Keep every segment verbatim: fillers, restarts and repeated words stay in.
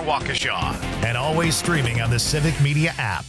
Waukesha, and always streaming on the Civic Media app.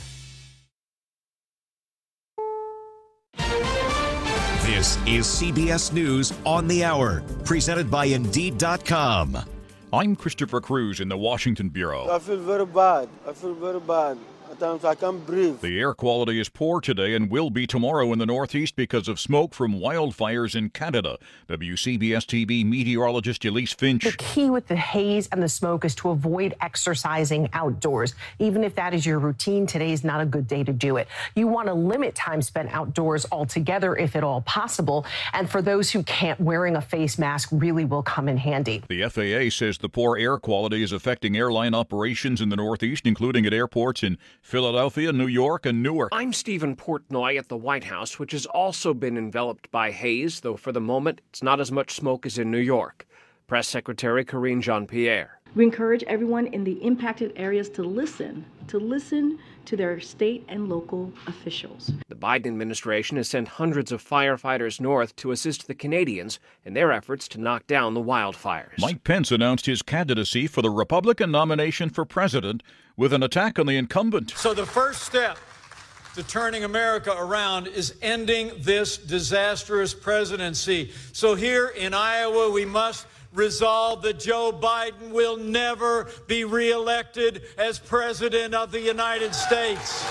This is C B S News on the Hour, presented by Indeed dot com. I'm Christopher Cruz in the Washington Bureau. I feel very bad. I feel very bad. At times I can't breathe. The air quality is poor today and will be tomorrow in the Northeast because of smoke from wildfires in Canada. W C B S T V meteorologist Elise Finch. The key with the haze and the smoke is to avoid exercising outdoors. Even if that is your routine, today is not a good day to do it. You want to limit time spent outdoors altogether if at all possible. And for those who can't, wearing a face mask really will come in handy. The F A A says the poor air quality is affecting airline operations in the Northeast, including at airports in Philadelphia, New York, and Newark. I'm Stephen Portnoy at the White House, which has also been enveloped by haze, though for the moment it's not as much smoke as in New York. Press Secretary Karine Jean-Pierre. We encourage everyone in the impacted areas to listen, to listen to their state and local officials. The Biden administration has sent hundreds of firefighters north to assist the Canadians in their efforts to knock down the wildfires. Mike Pence announced his candidacy for the Republican nomination for president with an attack on the incumbent. So the first step to turning America around is ending this disastrous presidency. So here in Iowa, we must resolve that Joe Biden will never be reelected as president of the United States.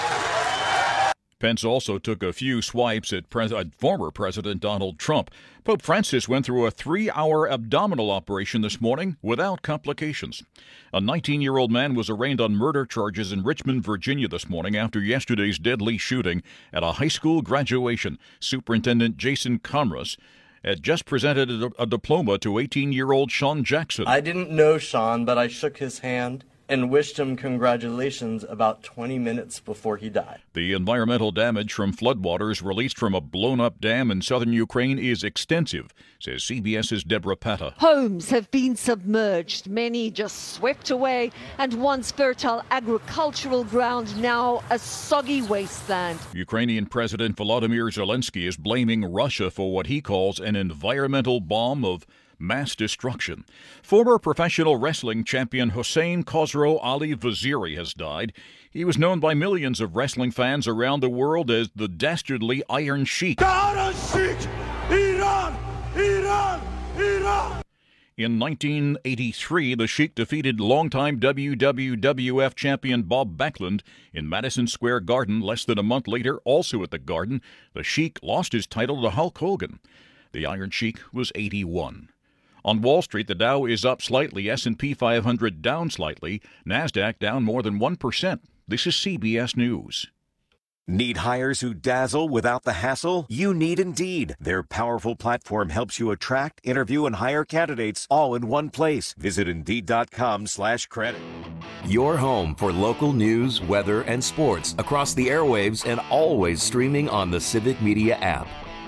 Pence also took a few swipes at pres- uh, former President Donald Trump. Pope Francis went through a three-hour abdominal operation this morning without complications. A nineteen-year-old man was arraigned on murder charges in Richmond, Virginia this morning after yesterday's deadly shooting at a high school graduation. Superintendent Jason Conrus had just presented a, a diploma to eighteen-year-old Sean Jackson. I didn't know Sean, but I shook his hand and wished him congratulations about twenty minutes before he died. The environmental damage from floodwaters released from a blown-up dam in southern Ukraine is extensive, says CBS's Deborah Patta. Homes have been submerged, many just swept away, and once fertile agricultural ground now a soggy wasteland. Ukrainian President Volodymyr Zelensky is blaming Russia for what he calls an environmental bomb of mass destruction. Former professional wrestling champion Hossein Khosrow Ali Vaziri has died. He was known by millions of wrestling fans around the world as the dastardly Iron Sheik. The Iron Sheik! Iran! Iran! Iran! In nineteen eighty-three, the Sheik defeated longtime W W F champion Bob Backlund in Madison Square Garden. Less than a month later, also at the Garden, the Sheik lost his title to Hulk Hogan. The Iron Sheik was eighty-one. On Wall Street, the Dow is up slightly, S and P five hundred down slightly, NASDAQ down more than one percent. This is C B S News. Need hires who dazzle without the hassle? You need Indeed. Their powerful platform helps you attract, interview, and hire candidates all in one place. Visit Indeed dot com slash credit. Your home for local news, weather, and sports across the airwaves and always streaming on the Civic Media app.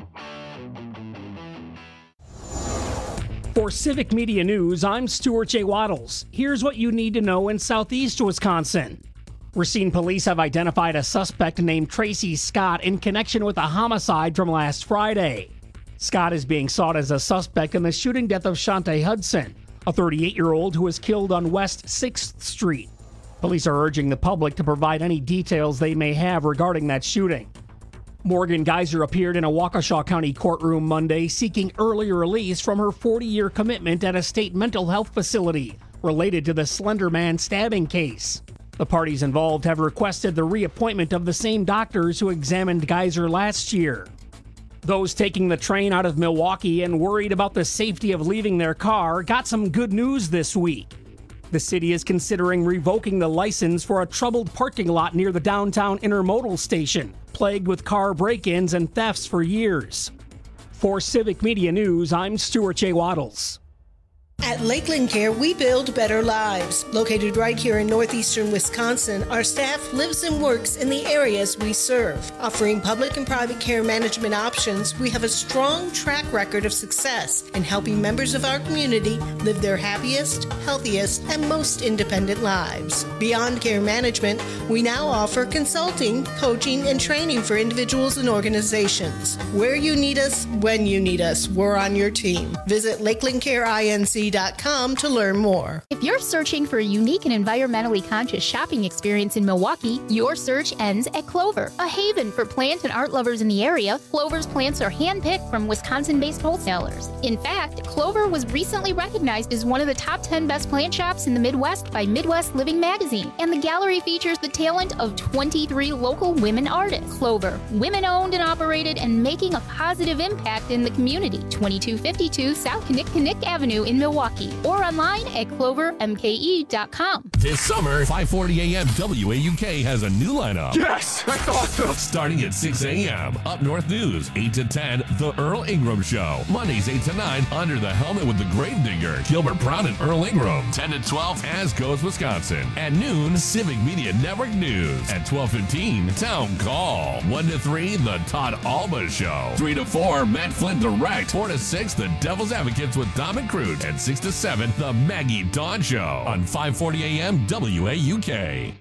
For Civic Media News, I'm Stuart J. Waddles. Here's what you need to know in southeast Wisconsin. Racine police have identified a suspect named Tracy Scott in connection with a homicide from last Friday. Scott is being sought as a suspect in the shooting death of Shantae Hudson, a thirty-eight-year-old who was killed on West sixth Street. Police are urging the public to provide any details they may have regarding that shooting. Morgan Geyser appeared in a Waukesha County courtroom Monday seeking early release from her forty-year commitment at a state mental health facility related to the Slender Man stabbing case. The parties involved have requested the reappointment of the same doctors who examined Geyser last year. Those taking the train out of Milwaukee and worried about the safety of leaving their car got some good news this week. The city is considering revoking the license for a troubled parking lot near the downtown intermodal station, plagued with car break-ins and thefts for years. For Civic Media News, I'm Stuart J. Waddles. At Lakeland Care, we build better lives. Located right here in northeastern Wisconsin, our staff lives and works in the areas we serve. Offering public and private care management options, we have a strong track record of success in helping members of our community live their happiest, healthiest, and most independent lives. Beyond care management, we now offer consulting, coaching, and training for individuals and organizations. Where you need us, when you need us, we're on your team. Visit Lakeland Care I N C dot com to learn more. If you're searching for a unique and environmentally conscious shopping experience in Milwaukee, your search ends at Clover, a haven for plant and art lovers in the area. Clover's plants are handpicked from Wisconsin-based wholesalers. In fact, Clover was recently recognized as one of the top ten best plant shops in the Midwest by Midwest Living magazine, and the gallery features the talent of twenty-three local women artists. Clover, women-owned and operated and making a positive impact in the community. twenty-two fifty-two South Kinnick Avenue in Milwaukee, or online at clover m k e dot com. This summer, five forty a.m. W A U K has a new lineup. Yes! That's awesome! Starting at six a.m. Up North News, eight to ten, The Earl Ingram Show. Mondays, eight to nine, Under the Helmet with the Gravedigger, Gilbert Brown and Earl Ingram. ten to twelve, As Goes Wisconsin. At noon, Civic Media Network News. At twelve fifteen, Town Call. one to three, The Todd Alba Show. three to four, Matt Flynn Direct. four to six, The Devil's Advocates with Dom and Crute. And six to seven, The Maggie Dawn Show. On five forty a.m. W A U K.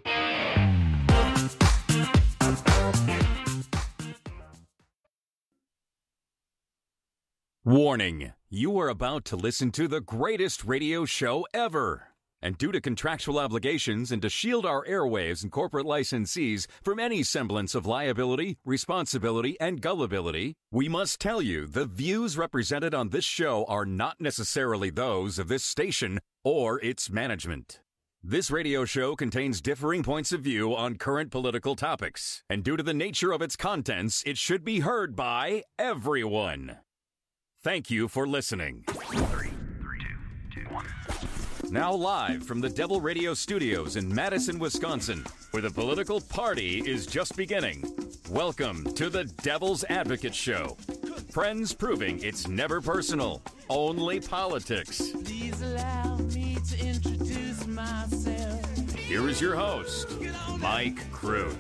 Warning, you are about to listen to the greatest radio show ever. And due to contractual obligations and to shield our airwaves and corporate licensees from any semblance of liability, responsibility, and gullibility, we must tell you the views represented on this show are not necessarily those of this station or its management. This radio show contains differing points of view on current political topics, and due to the nature of its contents, it should be heard by everyone. Thank you for listening. Three, three, two, two, one. Now live from the Devil Radio Studios in Madison, Wisconsin, where the political party is just beginning. Welcome to the Devil's Advocate Show. Friends proving it's never personal, only politics. Please allow me to introduce myself. Here is your host, Mike Crute.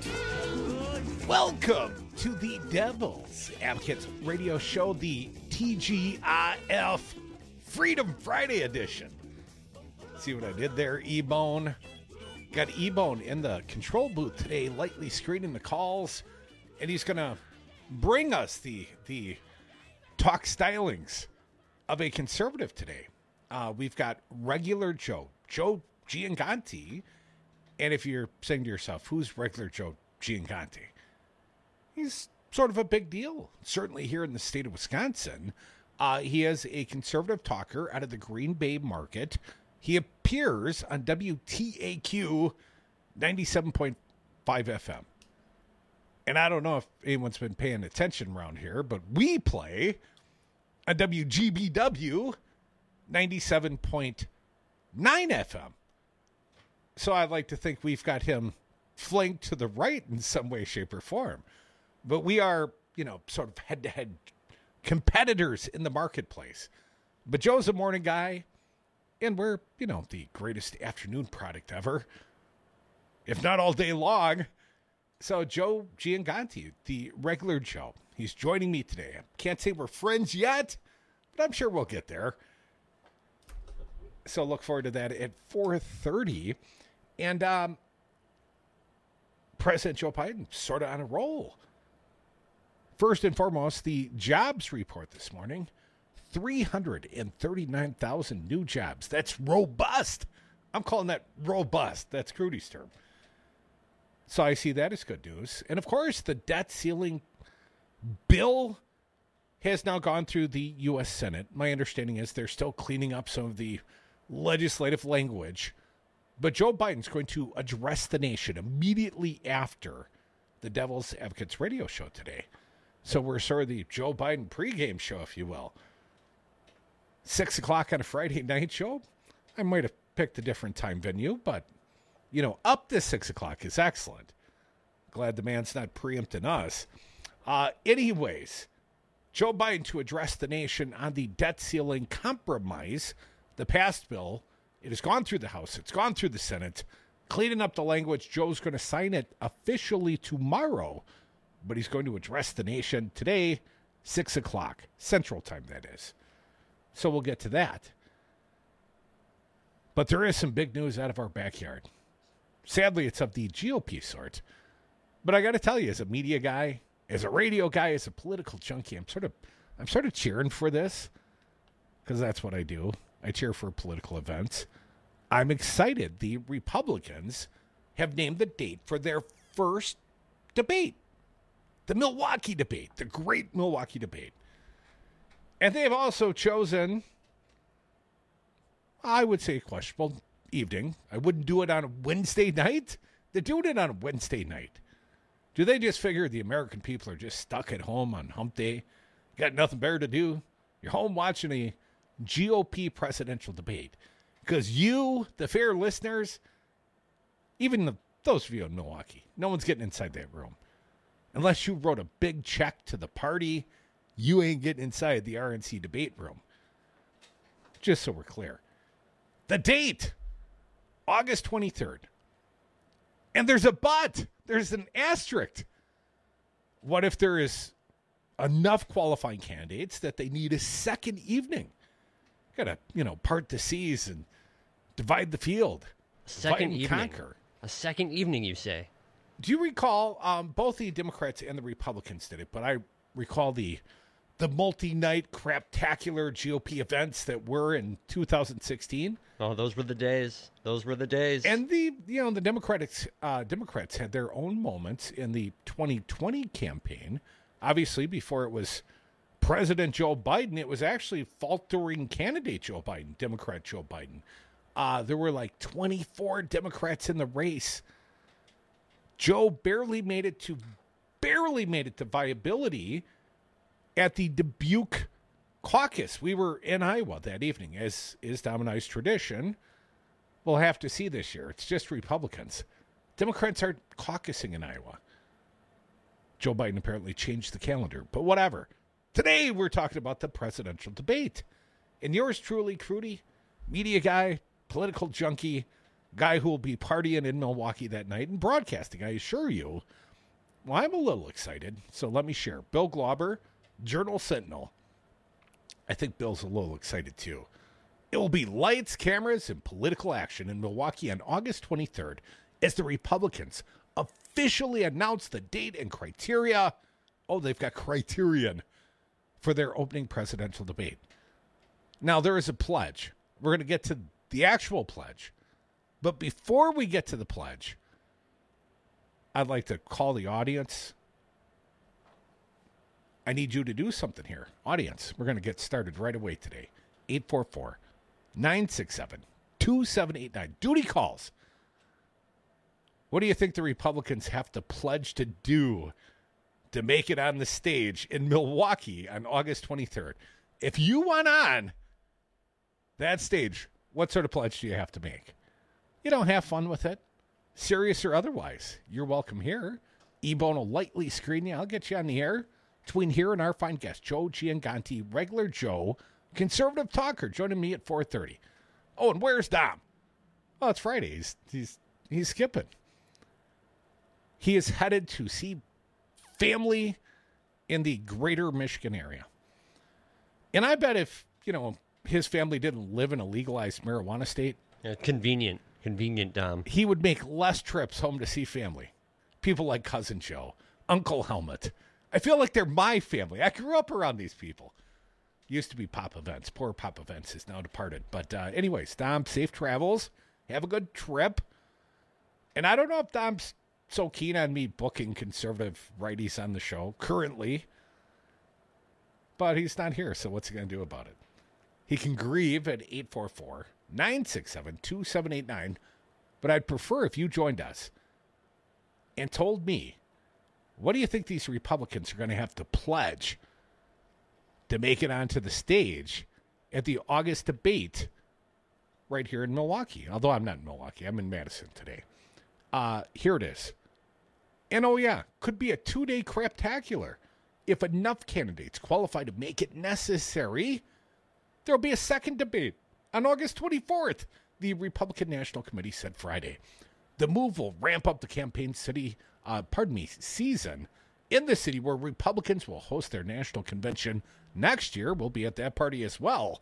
Welcome to the Devil's Advocates Radio Show, the T G I F Freedom Friday edition. See what I did there, E-Bone? Got E-Bone in the control booth today, lightly screening the calls, and he's going to bring us the the talk stylings of a conservative today. Uh, we've got regular Joe, Joe Gianganti, and if you're saying to yourself, who's regular Joe Gianganti? He's sort of a big deal, certainly here in the state of Wisconsin. Uh, he is a conservative talker out of the Green Bay market. He appears on W T A Q ninety-seven point five F M. And I don't know if anyone's been paying attention around here, but we play on W G B W ninety-seven point nine F M. So I'd like to think we've got him flanked to the right in some way, shape, or form. But we are, you know, sort of head-to-head competitors in the marketplace. But Joe's a morning guy, and we're, you know, the greatest afternoon product ever, if not all day long. So Joe Gianganti, the regular Joe, he's joining me today. I can't say we're friends yet, but I'm sure we'll get there. So look forward to that at four thirty. And um, President Joe Biden sort of on a roll. First and foremost, the jobs report this morning, three hundred thirty-nine thousand new jobs. That's robust. I'm calling that robust. That's Crudy's term. So I see that as good news. And, of course, the debt ceiling bill has now gone through the U S Senate. My understanding is they're still cleaning up some of the legislative language. But Joe Biden's going to address the nation immediately after the Devil's Advocates radio show today. So we're sort of the Joe Biden pregame show, if you will. Six o'clock on a Friday night show. I might have picked a different time venue, but, you know, up to six o'clock is excellent. Glad the man's not preempting us. Uh, anyways, Joe Biden to address the nation on the debt ceiling compromise, the passed bill. It has gone through the House. It's gone through the Senate. Cleaning up the language. Joe's going to sign it officially tomorrow. But he's going to address the nation today, six o'clock, Central Time, that is. So we'll get to that. But there is some big news out of our backyard. Sadly, it's of the G O P sort. But I got to tell you, as a media guy, as a radio guy, as a political junkie, I'm sort of, I'm sort of cheering for this because that's what I do. I cheer for political events. I'm excited. The Republicans have named the date for their first debate, the Milwaukee debate, the great Milwaukee debate. And they've also chosen, I would say, a questionable evening. I wouldn't do it on a Wednesday night. They're doing it on a Wednesday night. Do they just figure the American people are just stuck at home on hump day? Got nothing better to do? You're home watching a G O P presidential debate. Because you, the fair listeners, even the, those of you in Milwaukee, no one's getting inside that room. Unless you wrote a big check to the party, you ain't getting inside the R N C debate room. Just so we're clear. The date, August twenty-third. And there's a but. There's an asterisk. What if there is enough qualifying candidates that they need a second evening? Got to, you know, part the seas and divide the field. Second and evening. Conquer. A second evening, you say? Do you recall, um, both the Democrats and the Republicans did it, but I recall the the multi-night craptacular G O P events that were in two thousand sixteen. Oh, those were the days. Those were the days. And the, you know, the Democrats, uh, Democrats had their own moments in the twenty twenty campaign. Obviously, before it was President Joe Biden, it was actually faltering candidate Joe Biden, Democrat Joe Biden. Uh, there were like twenty-four Democrats in the race. Joe barely made it to, barely made it to viability at the Dubuque caucus. We were in Iowa that evening, as is Dom and I's tradition. We'll have to see this year. It's just Republicans. Democrats aren't caucusing in Iowa. Joe Biden apparently changed the calendar, but whatever. Today, we're talking about the presidential debate. And yours truly, Crudy, media guy, political junkie, guy who will be partying in Milwaukee that night and broadcasting, I assure you. Well, I'm a little excited, so let me share. Bill Glauber, Journal Sentinel. I think Bill's a little excited, too. It will be lights, cameras, and political action in Milwaukee on August twenty-third as the Republicans officially announce the date and criteria. Oh, they've got criterion for their opening presidential debate. Now, there is a pledge. We're going to get to the actual pledge. But before we get to the pledge, I'd like to call the audience. I need you to do something here. Audience, we're going to get started right away today. eight four four, nine six seven, two seven eight nine. Duty calls. What do you think the Republicans have to pledge to do to make it on the stage in Milwaukee on August twenty-third? If you want on that stage, what sort of pledge do you have to make? You don't have fun with it, serious or otherwise. You're welcome here. E-Bone will lightly screen you. I'll get you on the air between here and our fine guest, Joe Gianganti, regular Joe, conservative talker, joining me at four thirty. Oh, and where's Dom? Oh, it's Friday. He's, he's, he's skipping. He is headed to see family in the greater Michigan area. And I bet if, you know, his family didn't live in a legalized marijuana state. Yeah, convenient. Convenient, Dom. He would make less trips home to see family. People like Cousin Joe, Uncle Helmut. I feel like they're my family. I grew up around these people. Used to be Pop Events. Poor Pop Events is now departed. But uh, anyways, Dom, safe travels. Have a good trip. And I don't know if Dom's so keen on me booking conservative righties on the show currently. But he's not here, so what's he going to do about it? He can grieve at eight four four, nine six seven, two seven eight nine. But I'd prefer if you joined us and told me, what do you think these Republicans are going to have to pledge to make it onto the stage at the August debate right here in Milwaukee? Although I'm not in Milwaukee. I'm in Madison today. Uh, here it is. And oh, yeah, could be a two-day craptacular. If enough candidates qualify to make it necessary, there'll be a second debate on August twenty-fourth, the Republican National Committee said Friday. The move will ramp up the campaign city, uh, pardon me, season in the city where Republicans will host their national convention next year. We'll be at that party as well.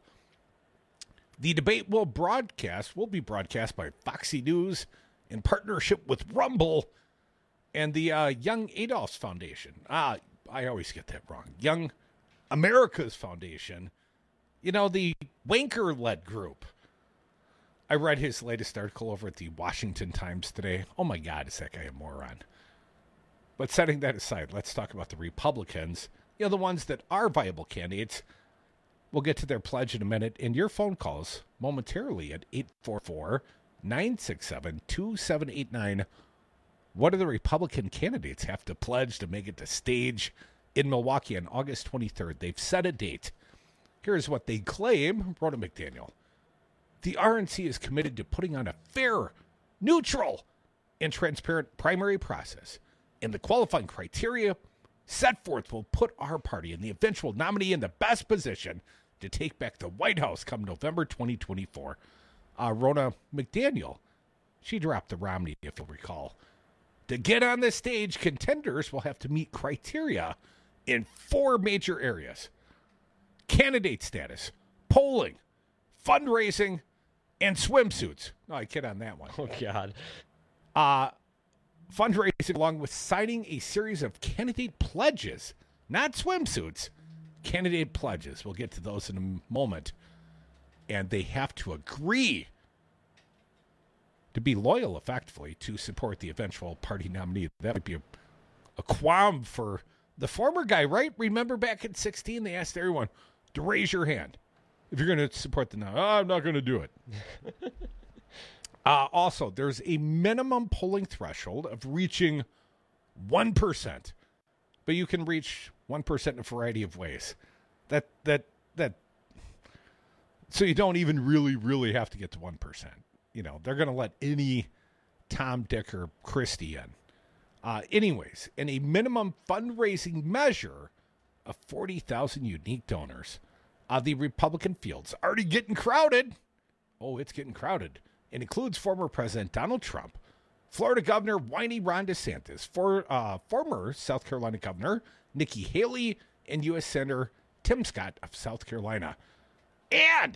The debate will broadcast, will be broadcast by Foxy News in partnership with Rumble and the uh, Young Adolphs Foundation. Ah, I always get that wrong. Young America's Foundation You know, the wanker-led group. I read his latest article over at the Washington Times today. Oh, my God, is that guy a moron? But setting that aside, let's talk about the Republicans. You know, the ones that are viable candidates. We'll get to their pledge in a minute. And your phone calls momentarily at eight four four, nine six seven, two seven eight nine. What do the Republican candidates have to pledge to make it to stage in Milwaukee on August twenty-third? They've set a date. Here's what they claim. Rhoda McDaniel. The R N C is committed to putting on a fair, neutral, and transparent primary process. And the qualifying criteria set forth will put our party and the eventual nominee in the best position to take back the White House come November twenty twenty-four. Uh, Rhoda McDaniel, she dropped the Romney, if you'll recall. To get on the stage, contenders will have to meet criteria in four major areas. Candidate status, polling, fundraising, and swimsuits. No, I kid on that one. Oh, God. Uh, fundraising along with signing a series of candidate pledges, not swimsuits, candidate pledges. We'll get to those in a moment. And they have to agree to be loyal, effectively, to support the eventual party nominee. That would be a, a qualm for the former guy, right? Remember back in sixteen, they asked everyone to raise your hand if you're going to support the nominee. Oh, I'm not going to do it. uh, also, there's a minimum polling threshold of reaching one percent, but you can reach one percent in a variety of ways. That, that, that, so you don't even really, really have to get to one percent. You know, they're going to let any Tom, Dick, or Christie in. Uh, anyways, in a minimum fundraising measure of forty thousand unique donors, uh, the Republican field's already getting crowded. Oh, it's getting crowded. It includes former President Donald Trump, Florida Governor whiny Ron DeSantis, for, uh, former South Carolina Governor Nikki Haley, and U S Senator Tim Scott of South Carolina. And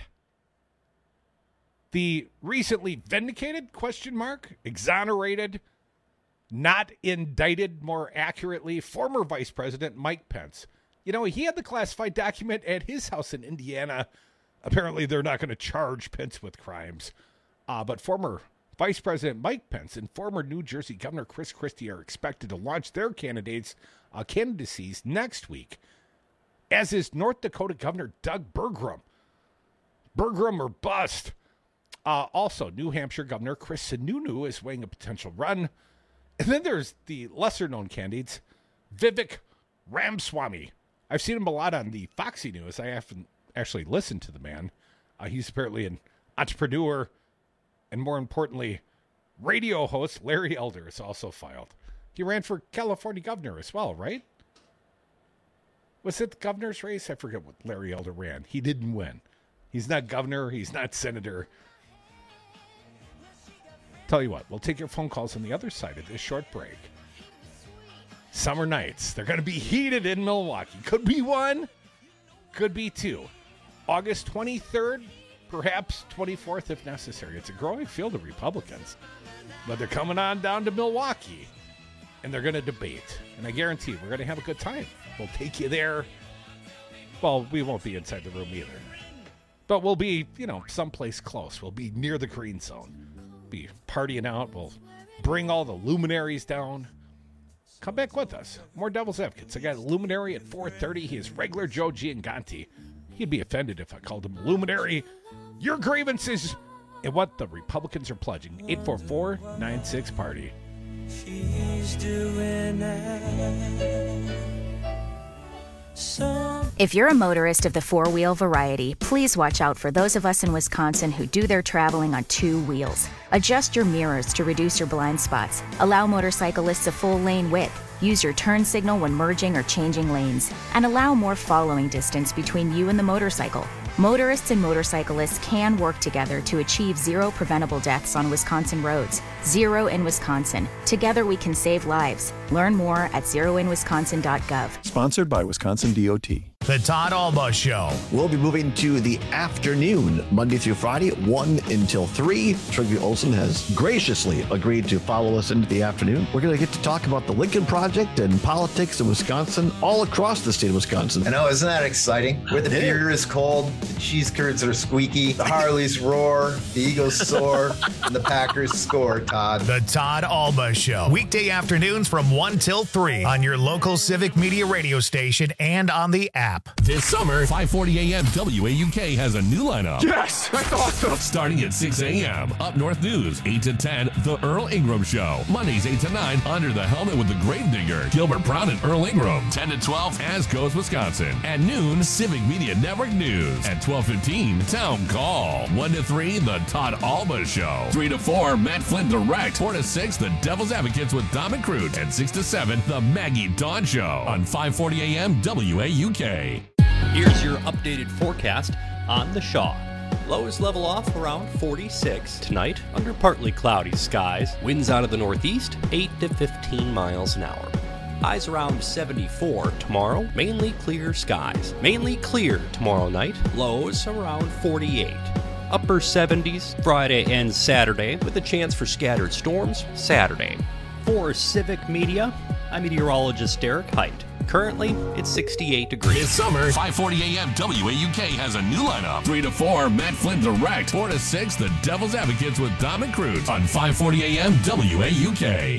the recently vindicated, question mark, exonerated, not indicted, more accurately, former Vice President Mike Pence. You know, he had the classified document at his house in Indiana. Apparently, they're not going to charge Pence with crimes. Uh, but former Vice President Mike Pence and former New Jersey Governor Chris Christie are expected to launch their candidates, uh, candidacies next week, as is North Dakota Governor Doug Burgum. Burgum or bust. Uh, also, New Hampshire Governor Chris Sununu is weighing a potential run. And then there's the lesser-known candidates, Vivek Ramaswamy. I've seen him a lot on the Foxy News. I haven't actually listened to the man. Uh, he's apparently an entrepreneur, and more importantly, radio host Larry Elder is also filed. He ran for California governor as well, right? Was it the governor's race? I forget what Larry Elder ran. He didn't win. He's not governor. He's not senator. Tell you what, we'll take your phone calls on the other side of this short break. Summer nights, they're going to be heated in Milwaukee. Could be one, could be two. August twenty-third, perhaps twenty-fourth if necessary. It's a growing field of Republicans. But they're coming on down to Milwaukee, and they're going to debate. And I guarantee we're going to have a good time. We'll take you there. Well, we won't be inside the room either. But we'll be, you know, someplace close. We'll be near the green zone. Be partying out. We'll bring all the luminaries down. Come back with us. More Devil's Advocates. I got a luminary at four thirty. He is regular Joe Gianganti. He'd be offended if I called him a luminary. Your grievances and what the Republicans are pledging. eight four four, nine six, party. She's doing If you're a motorist of the four-wheel variety, please watch out for those of us in Wisconsin who do their traveling on two wheels. Adjust your mirrors to reduce your blind spots. Allow motorcyclists a full lane width. Use your turn signal when merging or changing lanes. And allow more following distance between you and the motorcycle. Motorists and motorcyclists can work together to achieve zero preventable deaths on Wisconsin roads. Zero in Wisconsin. Together we can save lives. Learn more at zero in wisconsin dot gov. Sponsored by Wisconsin D O T. The Todd Alba Show. We'll be moving to the afternoon, Monday through Friday, one until three. Trigger Olson has graciously agreed to follow us into the afternoon. We're going to get to talk about the Lincoln Project and politics in Wisconsin, all across the state of Wisconsin. I know, isn't that exciting? Where the beer is cold, the cheese curds are squeaky, the Harleys roar, the Eagles soar, and the Packers score, Todd. The Todd Alba Show. Weekday afternoons from one till three on your local Civic Media radio station and on the app. This summer, five forty a.m. W A U K has a new lineup. Yes, that's awesome. Starting at six a.m. Up North News, eight to ten, The Earl Ingram Show. Mondays, eight to nine, Under the Helmet with the Gravedigger, Gilbert Brown and Earl Ingram. ten to twelve, As Goes Wisconsin. At noon, Civic Media Network News. At twelve fifteen, Town Call. one to three, The Todd Alba Show. three to four, Matt Flynn Direct. four to six, The Devil's Advocates with Dom and Crute. And six to seven, The Maggie Dawn Show on five forty a.m. W A U K. Here's your updated forecast on the Shaw. Lows level off around forty-six. Tonight, under partly cloudy skies. Winds out of the northeast, eight to fifteen miles an hour. Highs around seventy-four tomorrow. Mainly clear skies. Mainly clear tomorrow night. Lows around forty-eight. Upper seventies Friday and Saturday with a chance for scattered storms Saturday. For Civic Media, I'm meteorologist Derek Height. Currently, it's sixty-eight degrees. This summer, five forty a.m. W A U K has a new lineup. three to four, Matt Flynn Direct. four to six, The Devil's Advocates with Dom and Crute on five forty a.m. W A U K.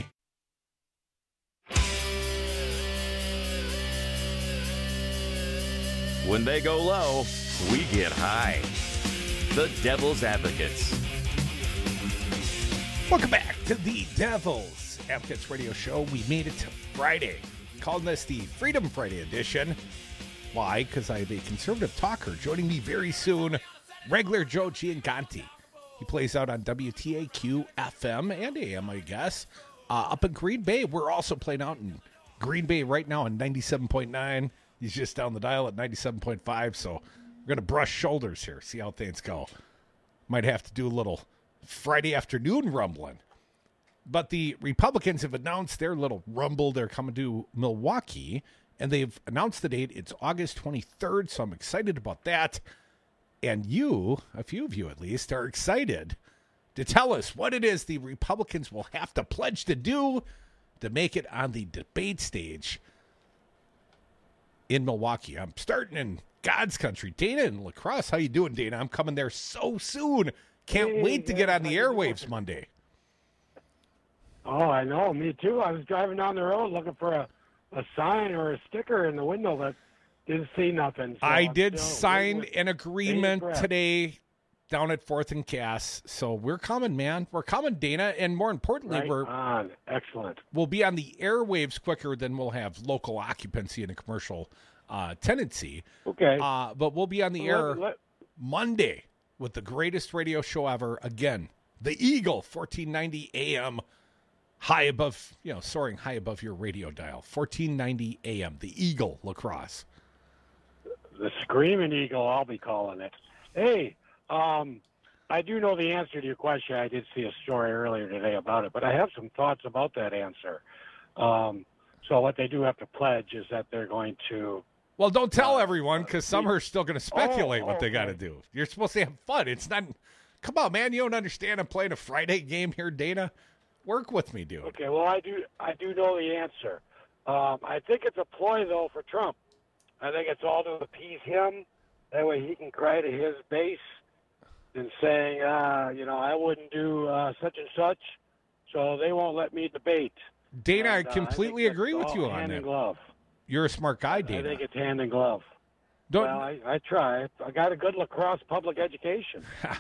When they go low, we get high. The Devil's Advocates. Welcome back to the Devil's Advocates Radio Show. We made it to Friday. Calling this the Freedom Friday edition. Why? Because I have a conservative talker joining me very soon, regular Joe Gianconti. He plays out on W T A Q F M and A M, I guess, uh, up in Green Bay. We're also playing out in Green Bay right now on ninety-seven point nine. He's just down the dial at ninety-seven point five, so we're going to brush shoulders here, see how things go. Might have to do a little Friday afternoon rumbling. But the Republicans have announced their little rumble. They're coming to Milwaukee, and they've announced the date. It's August twenty-third, so I'm excited about that. And you, a few of you at least, are excited to tell us what it is the Republicans will have to pledge to do to make it on the debate stage in Milwaukee. I'm starting in God's country. Dana in La Crosse, how you doing, Dana? I'm coming there so soon. Can't Hey, wait to man, get on how the you airwaves doing? Monday. Oh, I know. Me too. I was driving down the road looking for a, a sign or a sticker in the window, but didn't see nothing. So I I'm did still sign waiting an with agreement bated breath. today down at Fourth and Cass. So we're coming, man. We're coming, Dana. And more importantly, Right we're on. Excellent. we'll be on the airwaves quicker than we'll have local occupancy and a commercial uh, tenancy. Okay. Uh, but we'll be on the Well, air let- let- Monday with the greatest radio show ever. Again, the Eagle, fourteen ninety A M, high above, you know, soaring high above your radio dial. fourteen ninety A M, the Eagle, La Crosse. The Screaming Eagle, I'll be calling it. Hey, um, I do know the answer to your question. I did see a story earlier today about it, but I have some thoughts about that answer. Um, so what they do have to pledge is that they're going to Well, don't tell everyone because some are still going to speculate Oh, what they okay. got to do. You're supposed to have fun. It's not. Come on, man. You don't understand. I'm playing a Friday game here, Dana. Work with me, dude. Okay, well, I do I do know the answer. Um, I think it's a ploy, though, for Trump. I think it's all to appease him. That way he can cry to his base and saying, uh, you know, I wouldn't do uh, such and such, so they won't let me debate. Dana, And, I uh, completely think that's agree with all you on hand that. in glove. You're a smart guy, I Dana. think it's hand in glove. Don't- Well, I, I try. I got a good lacrosse public education.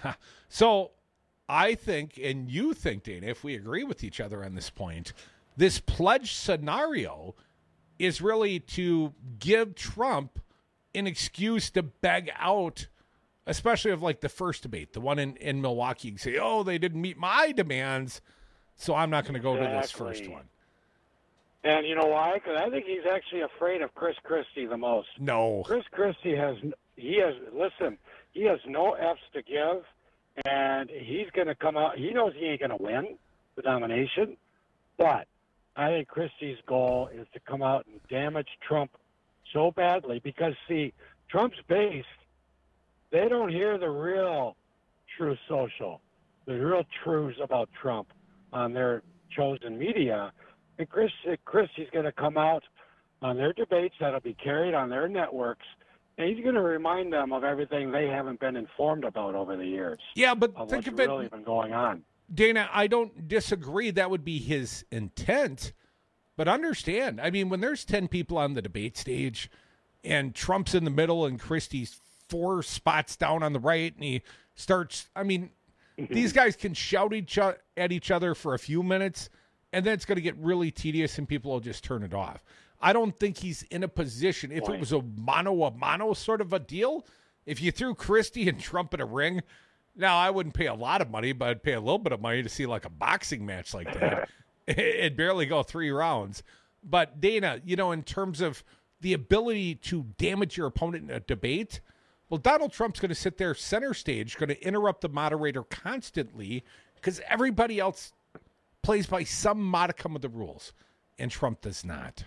So I think, and you think, Dana, if we agree with each other on this point, this pledge scenario is really to give Trump an excuse to beg out, especially of like the first debate, the one in, in Milwaukee, and say, oh, they didn't meet my demands, so I'm not going to go to this first Exactly. one. And you know why? Because I think he's actually afraid of Chris Christie the most. No. Chris Christie has, he has, listen, he has no F's to give, and he's going to come out. He knows he ain't going to win the nomination, but I think Christie's goal is to come out and damage Trump so badly because, see, Trump's base, they don't hear the real Truth Social, the real truths about Trump on their chosen media. And Chris, Christie's going to come out on their debates that'll be carried on their networks, and he's going to remind them of everything they haven't been informed about over the years. Yeah, but of think what's of it, really been going on. Dana, I don't disagree. That would be his intent. But understand, I mean, when there's ten people on the debate stage and Trump's in the middle and Christie's four spots down on the right and he starts, I mean, these guys can shout each o- at each other for a few minutes and then it's going to get really tedious and people will just turn it off. I don't think he's in a position, if it was a mano-a-mano sort of a deal, if you threw Christie and Trump in a ring, now I wouldn't pay a lot of money, but I'd pay a little bit of money to see like a boxing match like that. It'd barely go three rounds. But Dana, you know, in terms of the ability to damage your opponent in a debate, well, Donald Trump's going to sit there center stage, going to interrupt the moderator constantly because everybody else plays by some modicum of the rules, and Trump does not.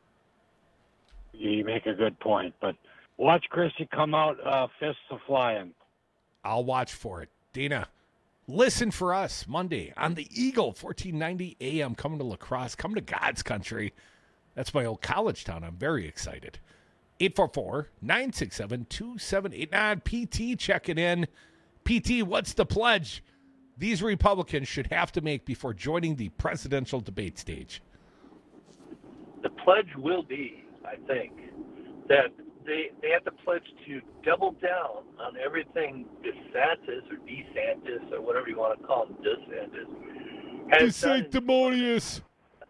You make a good point, but watch Christie come out uh, fists a-flying. I'll watch for it. Dana, listen for us Monday on the Eagle, fourteen ninety A M, coming to La Crosse, coming to God's country. That's my old college town. I'm very excited. eight four four, nine six seven, two seven eight nine. P T checking in. P T, what's the pledge these Republicans should have to make before joining the presidential debate stage? The pledge will be, I think, that they they have to pledge to double down on everything DeSantis or DeSantis or whatever you want to call him, DeSantis. has Sanctimonious.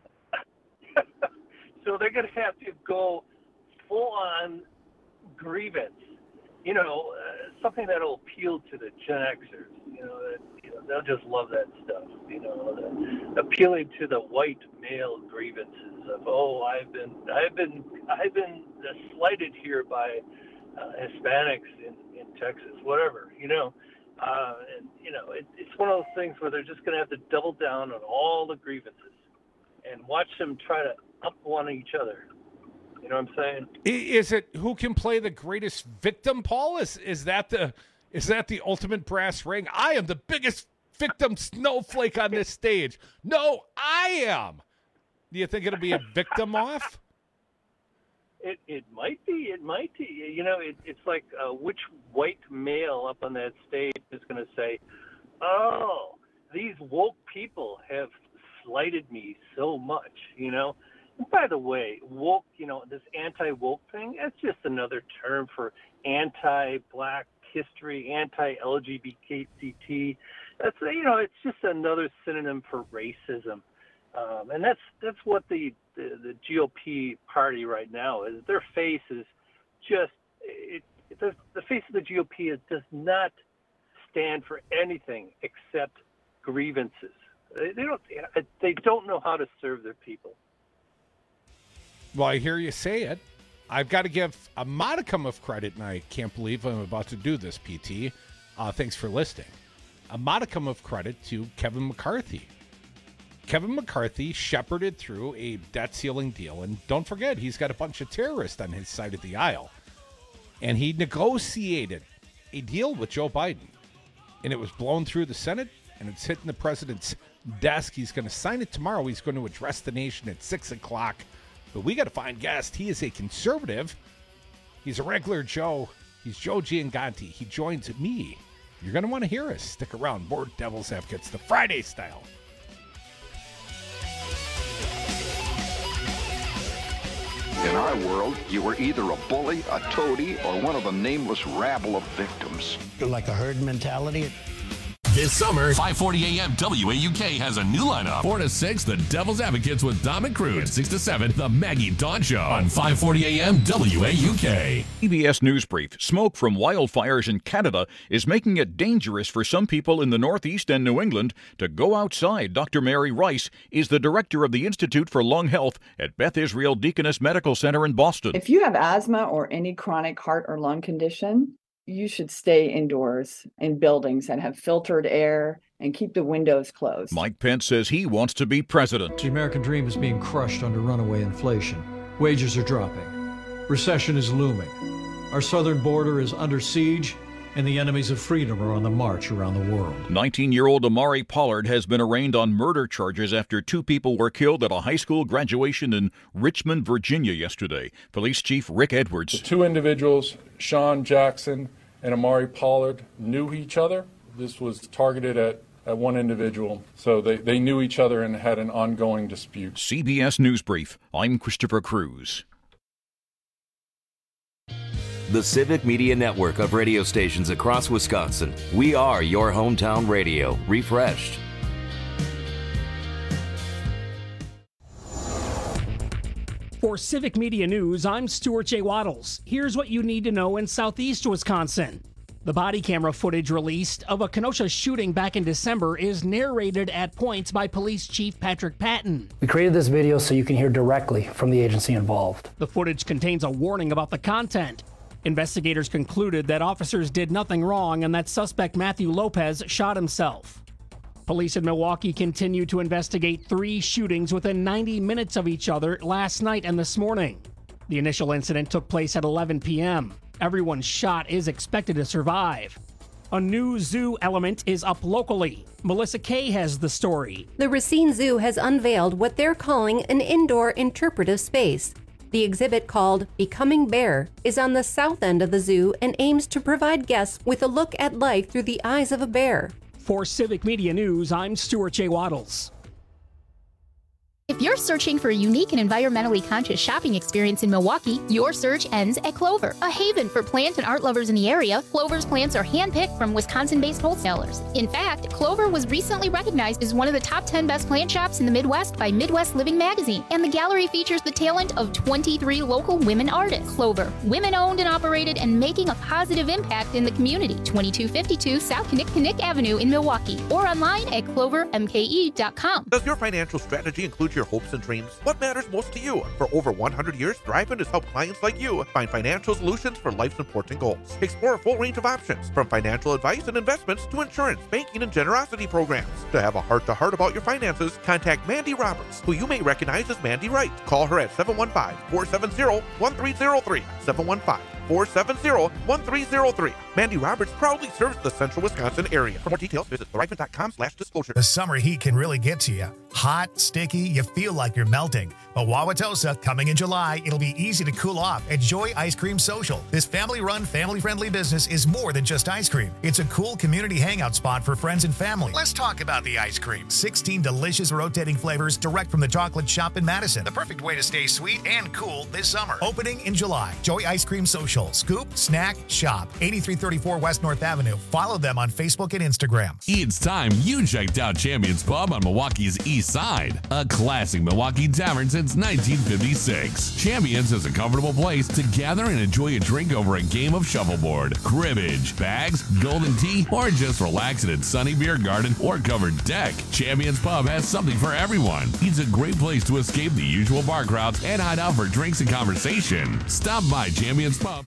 So they're going to have to go full on grievance. You know, uh, something that will appeal to the Gen Xers. You know, that, you know, they'll just love that stuff. You know, the, appealing to the white male grievances of, oh, I've been, I've been, I've been slighted here by uh, Hispanics in, in Texas, whatever. You know, uh, and you know, it, it's one of those things where they're just going to have to double down on all the grievances and watch them try to up one each other. You know what I'm saying? Is it who can play the greatest victim, Paul? Is is that the is that the ultimate brass ring? I am the biggest victim snowflake on this stage. No, I am. Do you think it'll be a victim off? It it might be. It might be. You know, it, it's like uh, which white male up on that stage is going to say, "Oh, these woke people have slighted me so much," you know? And by the way, woke, you know, this anti-woke thing, that's just another term for anti-black history, anti-L G B T. That's, you know, it's just another synonym for racism. Um, and that's that's what the, the, the G O P party right now is. Their face is just, it, it, the, the face of the G O P is, does not stand for anything except grievances. They, they don't they don't know how to serve their people. Well, I hear you say it. I've got to give a modicum of credit, and I can't believe I'm about to do this, P T. Uh, thanks for listening. A modicum of credit to Kevin McCarthy. Kevin McCarthy shepherded through a debt ceiling deal, and don't forget, he's got a bunch of terrorists on his side of the aisle. And he negotiated a deal with Joe Biden, and it was blown through the Senate, and it's hitting the president's desk. He's going to sign it tomorrow. He's going to address the nation at six o'clock. But we got to find guest. He is a conservative. He's a regular Joe. He's Joe Gianganti. He joins me. You're going to want to hear us. Stick around. More Devil's Advocates, the Friday style. In our world, you were either a bully, a toady, or one of a nameless rabble of victims. Like a herd mentality? This summer, five forty A M W A U K has a new lineup. four to six, The Devil's Advocates with Dom and Crude. six to seven, The Maggie Dawn Show on five forty A M W A U K. C B S News Brief. Smoke from wildfires in Canada is making it dangerous for some people in the Northeast and New England to go outside. Doctor Mary Rice is the director of the Institute for Lung Health at Beth Israel Deaconess Medical Center in Boston. If you have asthma or any chronic heart or lung condition, you should stay indoors in buildings that have filtered air and keep the windows closed. Mike Pence says he wants to be president. The American dream is being crushed under runaway inflation. Wages are dropping. Recession is looming. Our southern border is under siege, and the enemies of freedom are on the march around the world. nineteen-year-old Amari Pollard has been arraigned on murder charges after two people were killed at a high school graduation in Richmond, Virginia yesterday. Police Chief Rick Edwards. The two individuals, Sean Jackson and Amari Pollard, knew each other. This was targeted at, at one individual, so they, they knew each other and had an ongoing dispute. C B S News Brief. I'm Christopher Cruz. The Civic Media Network of radio stations across Wisconsin. We are your hometown radio, refreshed. For Civic Media News, I'm Stuart J. Waddles. Here's what you need to know in southeast Wisconsin. The body camera footage released of a Kenosha shooting back in December is narrated at points by Police Chief Patrick Patton. We created this video so you can hear directly from the agency involved. The footage contains a warning about the content. Investigators concluded that officers did nothing wrong and that suspect Matthew Lopez shot himself. Police in Milwaukee continue to investigate three shootings within ninety minutes of each other last night and this morning. The initial incident took place at eleven p.m. Everyone shot is expected to survive. A new zoo element is up locally. Melissa Kay has the story. The Racine Zoo has unveiled what they're calling an indoor interpretive space. The exhibit, called Becoming Bear, is on the south end of the zoo and aims to provide guests with a look at life through the eyes of a bear. For Civic Media News, I'm Stuart J. Waddles. If you're searching for a unique and environmentally conscious shopping experience in Milwaukee, your search ends at Clover, a haven for plant and art lovers in the area. Clover's plants are handpicked from Wisconsin-based wholesalers. In fact, Clover was recently recognized as one of the top ten best plant shops in the Midwest by Midwest Living Magazine, and the gallery features the talent of twenty-three local women artists. Clover, women-owned and operated and making a positive impact in the community. twenty-two fifty-two South Kinnick Avenue in Milwaukee, or online at clover m k e dot com. Does your financial strategy include your hopes and dreams? What matters most to you? For over one hundred years, Thriven has helped clients like you find financial solutions for life's important goals. Explore a full range of options, from financial advice and investments to insurance, banking, and generosity programs. To have a heart-to-heart about your finances, contact Mandy Roberts, who you may recognize as Mandy Wright. Call her at seven one five, four seven zero, one three zero three, seven one five, four seven zero, one three zero three. Mandy Roberts proudly serves the central Wisconsin area. For more details, visit thriven.com slash disclosure. The summer heat can really get to you. Hot, sticky, you feel like you're melting. But Wauwatosa, coming in July, it'll be easy to cool off at Joy Ice Cream Social. This family-run, family-friendly business is more than just ice cream. It's a cool community hangout spot for friends and family. Let's talk about the ice cream. sixteen delicious rotating flavors direct from the chocolate shop in Madison. The perfect way to stay sweet and cool this summer. Opening in July. Joy Ice Cream Social. Scoop, snack, shop. eighty-three thirty-four West North Avenue. Follow them on Facebook and Instagram. It's time you checked out Champions Pub on Milwaukee's East Side, a classic Milwaukee tavern since nineteen fifty-six. Champions is a comfortable place to gather and enjoy a drink over a game of shuffleboard, cribbage, bags, golden tea, or just relax in its sunny beer garden or covered deck. Champions Pub has something for everyone. It's a great place to escape the usual bar crowds and hide out for drinks and conversation. Stop by Champions Pub.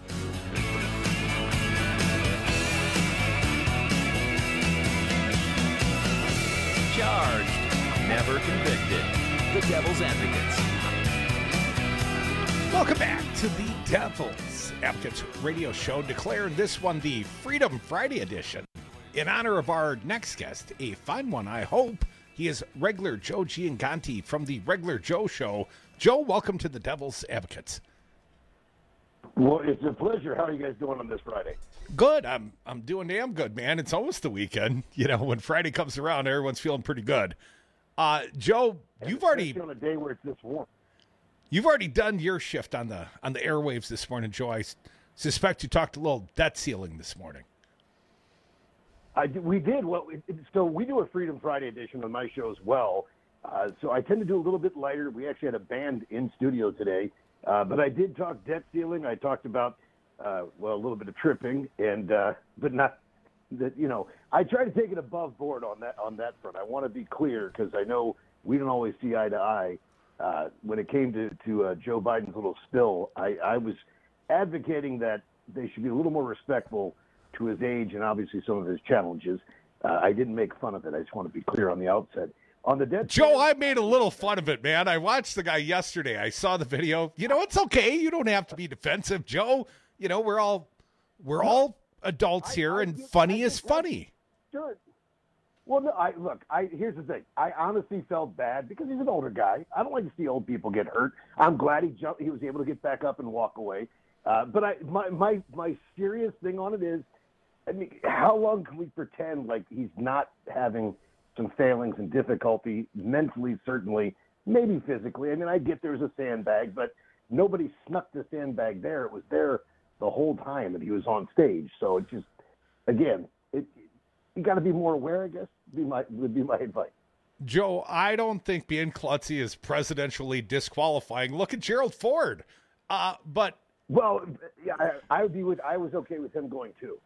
Charged, never convicted. The Devil's Advocates. Welcome back to the Devil's Advocates radio show, declaring this one the Freedom Friday edition. In honor of our next guest, a fine one, I hope. He is regular Joe Gianganti from the Regular Joe Show. Joe, welcome to the Devil's Advocates. Well, it's a pleasure. How are you guys doing on this Friday? Good. I'm I'm doing damn good, man. It's almost the weekend. You know, when Friday comes around, everyone's feeling pretty good. Uh, Joe, you've already on a day where it's this warm. You've already done your shift on the on the airwaves this morning, Joe. I suspect you talked a little debt ceiling this morning. I did, we did. Well, it, it, so we do a Freedom Friday edition on my show as well. Uh, so I tend to do a little bit lighter. We actually had a band in studio today. Uh, but I did talk debt ceiling. I talked about, uh, well, a little bit of tripping, and uh, but not that, you know, I try to take it above board on that on that front. I want to be clear because I know we don't always see eye to eye. Uh, when it came to, to uh, Joe Biden's little spill, I, I was advocating that they should be a little more respectful to his age and obviously some of his challenges. Uh, I didn't make fun of it. I just want to be clear on the outset. On the dead Joe, I made a little fun of it, man. I watched the guy yesterday. I saw the video. You know, it's okay. You don't have to be defensive, Joe. You know, we're all we're all adults I, here, I, and I, funny I is funny. Sure. Well, no, I look. I here's the thing. I honestly felt bad because he's an older guy. I don't like to see old people get hurt. I'm glad he jumped. He was able to get back up and walk away. Uh, but I, my my my serious thing on it is, I mean, how long can we pretend like he's not having some failings and difficulty mentally, certainly, maybe physically? I mean, I get there's a sandbag, but nobody snuck the sandbag there. It was there the whole time that he was on stage. So it just, again, it, you got to be more aware, I guess, would be my, would be my advice. Joe, I don't think being klutzy is presidentially disqualifying. Look at Gerald Ford. Uh, but well, yeah, I, I would be with. I was okay with him going too.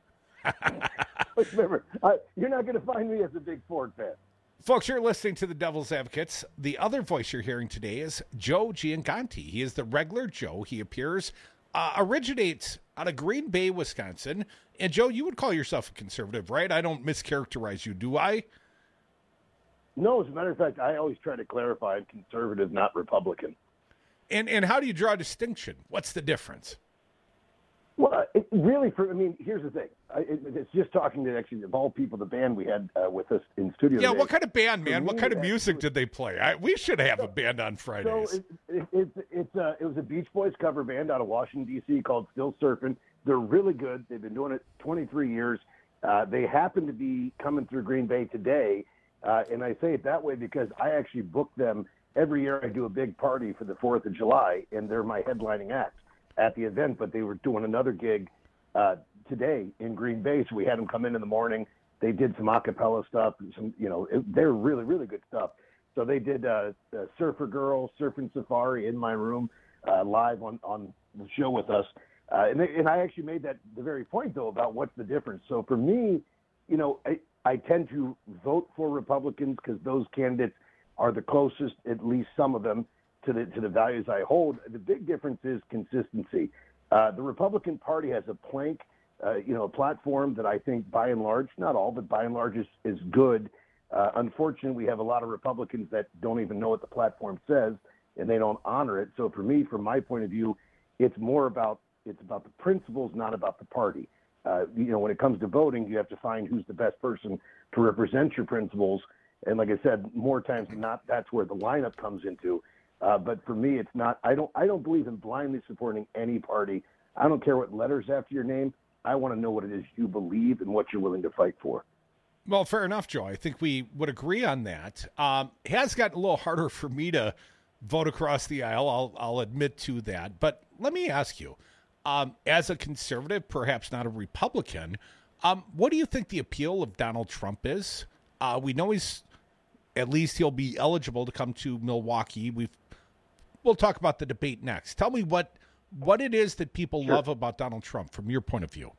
Remember, uh, you're not going to find me as a big Ford fan. Folks, you're listening to the Devil's Advocates. The other voice you're hearing today is Joe Gianconti. He is the regular Joe. He appears, uh, originates out of Green Bay, Wisconsin. And Joe, you would call yourself a conservative, right? I don't mischaracterize you, do I? No, as a matter of fact, I always try to clarify I'm conservative, not Republican. And and how do you draw a distinction? What's the difference? Well, it really, for I mean, here's the thing. I, it, it's just talking to actually of all people, the band we had uh, with us in studio. Yeah, today. what kind of band, man? For what me, kind of uh, music did they play? I, we should have a band on Fridays. So it, it, it, it's uh, it was a Beach Boys cover band out of Washington, D C called Still Surfing. They're really good. They've been doing it twenty-three years. Uh, they happen to be coming through Green Bay today. Uh, and I say it that way because I actually book them every year. I do a big party for the fourth of July, and they're my headlining act at the event. But they were doing another gig uh, today in Green Bay, so we had them come in in the morning. They did some a cappella stuff, and some, you know, it, they're really, really good stuff. So they did uh, uh, Surfer Girl, Surfing Safari in my room uh, live on, on the show with us. Uh, and, they, and I actually made that the very point, though, about what's the difference. So for me, you know, I, I tend to vote for Republicans because those candidates are the closest, at least some of them, to the to the values I hold. The big difference is consistency. Uh, the Republican Party has a plank, uh, you know, a platform that I think by and large, not all, but by and large is, is good. Uh, unfortunately, we have a lot of Republicans that don't even know what the platform says, and they don't honor it. So for me, from my point of view, it's more about it's about the principles, not about the party. Uh, you know, when it comes to voting, you have to find who's the best person to represent your principles. And like I said, more times than not, that's where the lineup comes into. Uh, but for me, it's not. I don't. I don't believe in blindly supporting any party. I don't care what letters after your name. I want to know what it is you believe and what you're willing to fight for. Well, fair enough, Joe. I think we would agree on that. Um, it has gotten a little harder for me to vote across the aisle. I'll, I'll admit to that. But let me ask you, um, as a conservative, perhaps not a Republican, um, what do you think the appeal of Donald Trump is? Uh, we know he's, at least he'll be eligible to come to Milwaukee. We've, we'll talk about the debate next. Tell me what, what it is that people Sure. love about Donald Trump from your point of view.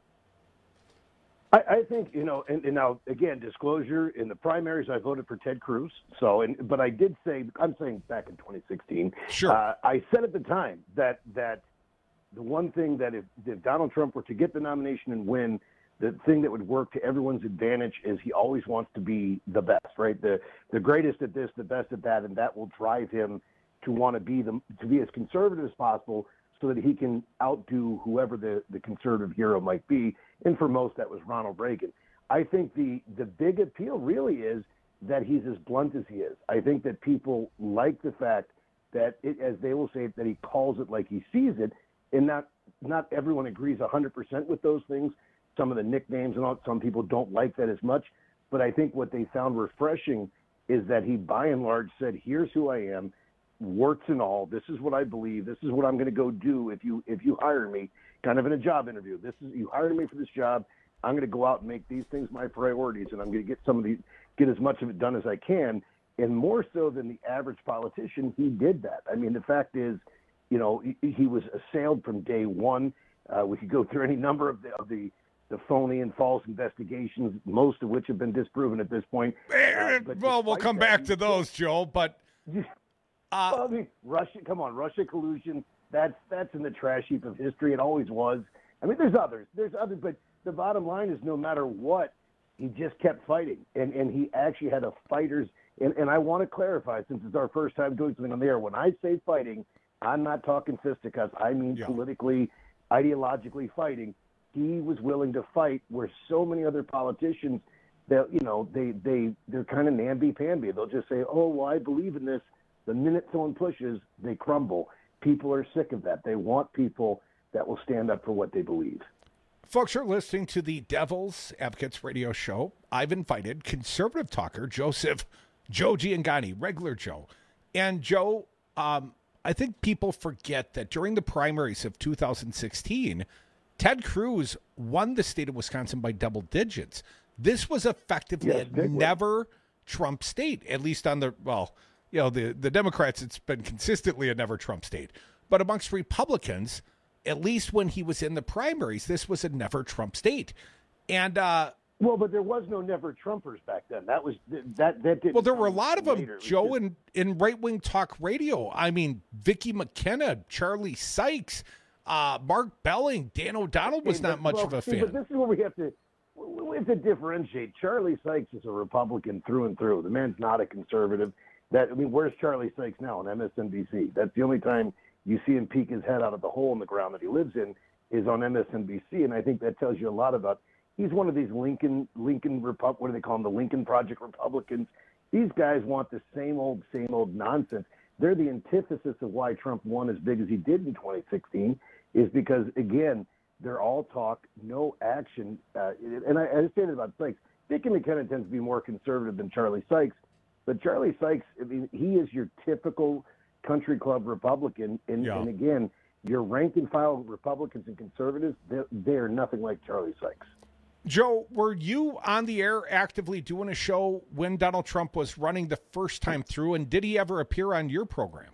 I, I think, you know, and, and now, again, disclosure, in the primaries, I voted for Ted Cruz. So, and, but I did say, I'm saying back in twenty sixteen, Sure. uh, I said at the time that, that the one thing that if, if Donald Trump were to get the nomination and win, the thing that would work to everyone's advantage is he always wants to be the best, right? The the greatest at this, the best at that, and that will drive him to want to be the to be as conservative as possible so that he can outdo whoever the, the conservative hero might be. And for most, that was Ronald Reagan. I think the the big appeal really is that he's as blunt as he is. I think that people like the fact that, it, as they will say, that he calls it like he sees it, and not not everyone agrees one hundred percent with those things. Some of the nicknames and all, some people don't like that as much. But I think what they found refreshing is that he, by and large, said, here's who I am, warts and all. This is what I believe. This is what I'm going to go do if you if you hire me, kind of in a job interview. This is you hired me for this job. I'm going to go out and make these things my priorities, and I'm going to get some of these, get as much of it done as I can. And more so than the average politician, he did that. I mean, the fact is, you know, he, he was assailed from day one. Uh, we could go through any number of the, of the the phony and false investigations, most of which have been disproven at this point. Uh, but well, we'll come that, back to those, Joe, but... Uh, well, I mean, Russia, come on, Russia collusion, that's that's in the trash heap of history. It always was. I mean, there's others. There's others, but the bottom line is no matter what, he just kept fighting. And, and he actually had a fighter's, and, and I want to clarify, since it's our first time doing something on the air, when I say fighting, I'm not talking fisticuffs. I mean yeah. politically, ideologically fighting. He was willing to fight where so many other politicians that, you know, they, they, they're kind of namby-pamby. They'll just say, oh, well, I believe in this. The minute someone pushes, they crumble. People are sick of that. They want people that will stand up for what they believe. Folks, you're listening to the Devil's Advocates radio show. I've invited conservative talker Joseph Joe Giangani, regular Joe. And Joe, um, I think people forget that during the primaries of two thousand sixteen, Ted Cruz won the state of Wisconsin by double digits. This was effectively yes, a never Trump state, at least on the, well, you know, the, the Democrats, it's been consistently a never Trump state. But amongst Republicans, at least when he was in the primaries, this was a never Trump state. And, uh, well, but there was no never Trumpers back then. That was, that, that didn't. Well, there were a lot of them, Joe, just... in, in right-wing talk radio. I mean, Vicky McKenna, Charlie Sykes, uh, Mark Belling, Dan O'Donnell was not much well, of a see, fan. But this is where we have to, we have to differentiate. Charlie Sykes is a Republican through and through. The man's not a conservative. That I mean, where's Charlie Sykes now on M S N B C? That's the only time you see him peek his head out of the hole in the ground that he lives in is on M S N B C, and I think that tells you a lot about. He's one of these Lincoln Lincoln Repub. What do they call them? The Lincoln Project Republicans. These guys want the same old same old nonsense. They're the antithesis of why Trump won as big as he did in twenty sixteen. Is because again they're all talk, no action. Uh, and I, I say that about Sykes. Vicky McKenna tends to be more conservative than Charlie Sykes. But Charlie Sykes, I mean, he is your typical country club Republican. And, yeah. and again, your rank and file Republicans and conservatives, they're, they're nothing like Charlie Sykes. Joe, were you on the air actively doing a show when Donald Trump was running the first time through? And did he ever appear on your program?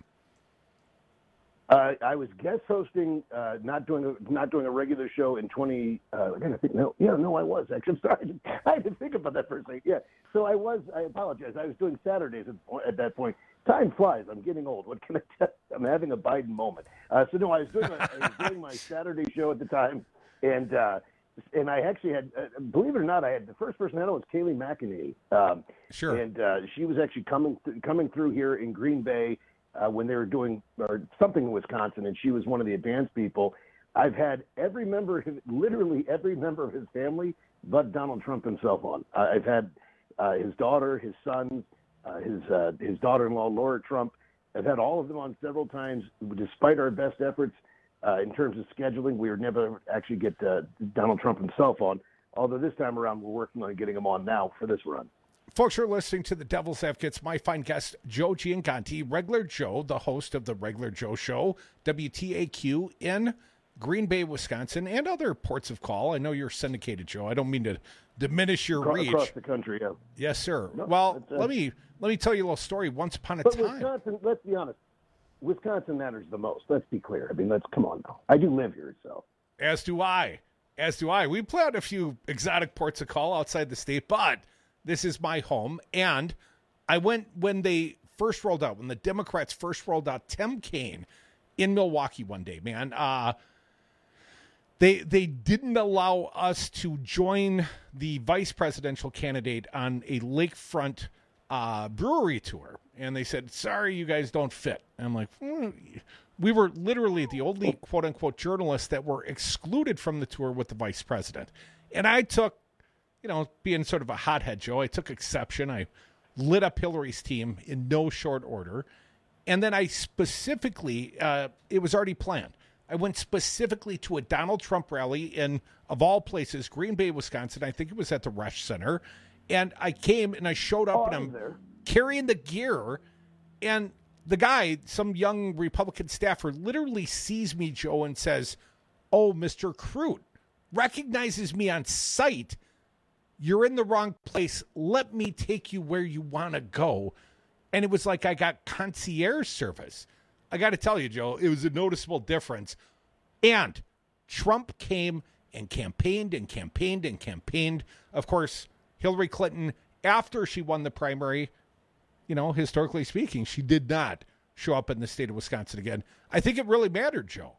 Uh, I was guest hosting, uh, not doing a, not doing a regular show in twenty. Uh, I gotta think. No, yeah, no, I was actually. I'm sorry, I had to think about that for a second. Yeah, so I was. I apologize. I was doing Saturdays at, at that point. Time flies. I'm getting old. What can I tell? I'm having a Biden moment. Uh, so no, I was doing. My, I was doing my Saturday show at the time, and uh, and I actually had, uh, believe it or not, I had the first person I had was Kayleigh McEnany. Um, sure. And uh, she was actually coming th- coming through here in Green Bay. Uh, when they were doing or something in Wisconsin, and she was one of the advanced people. I've had every member, literally every member of his family, but Donald Trump himself on. Uh, I've had uh, his daughter, his son, uh, his uh, his daughter-in-law, Laura Trump. I've had all of them on several times. Despite our best efforts uh, in terms of scheduling, we were never actually get uh, Donald Trump himself on. Although this time around, we're working on getting him on now for this run. Folks, you're listening to the Devil's Advocates. My fine guest, Joe Giangani, Regular Joe, the host of the Regular Joe Show, W T A Q in Green Bay, Wisconsin, and other ports of call. I know you're syndicated, Joe. I don't mean to diminish your across, reach. Across the country, yeah. Yes, sir. No, well, uh, let me let me tell you a little story. Once upon a but time. Wisconsin, let's be honest, Wisconsin matters the most. Let's be clear. I mean, let's come on now. I do live here, so. As do I. As do I. We play out a few exotic ports of call outside the state, but this is my home, and I went when they first rolled out, when the Democrats first rolled out Tim Kaine in Milwaukee one day, man. Uh, they they didn't allow us to join the vice presidential candidate on a lakefront uh, brewery tour, and they said, sorry, you guys don't fit. And I'm like, mm. We were literally the only quote-unquote journalists that were excluded from the tour with the vice president. And I took, you know, being sort of a hothead, Joe, I took exception. I lit up Hillary's team in no short order. And then I specifically, uh, it was already planned. I went specifically to a Donald Trump rally in, of all places, Green Bay, Wisconsin. I think it was at the Resch Center. And I came and I showed up oh, and I'm there. carrying the gear. And the guy, some young Republican staffer, literally sees me, Joe, and says, oh, Mister Crute, recognizes me on sight. You're in the wrong place. Let me take you where you want to go. And it was like I got concierge service. I got to tell you, Joe, it was a noticeable difference. And Trump came and campaigned and campaigned and campaigned. Of course, Hillary Clinton, after she won the primary, you know, historically speaking, she did not show up in the state of Wisconsin again. I think it really mattered, Joe.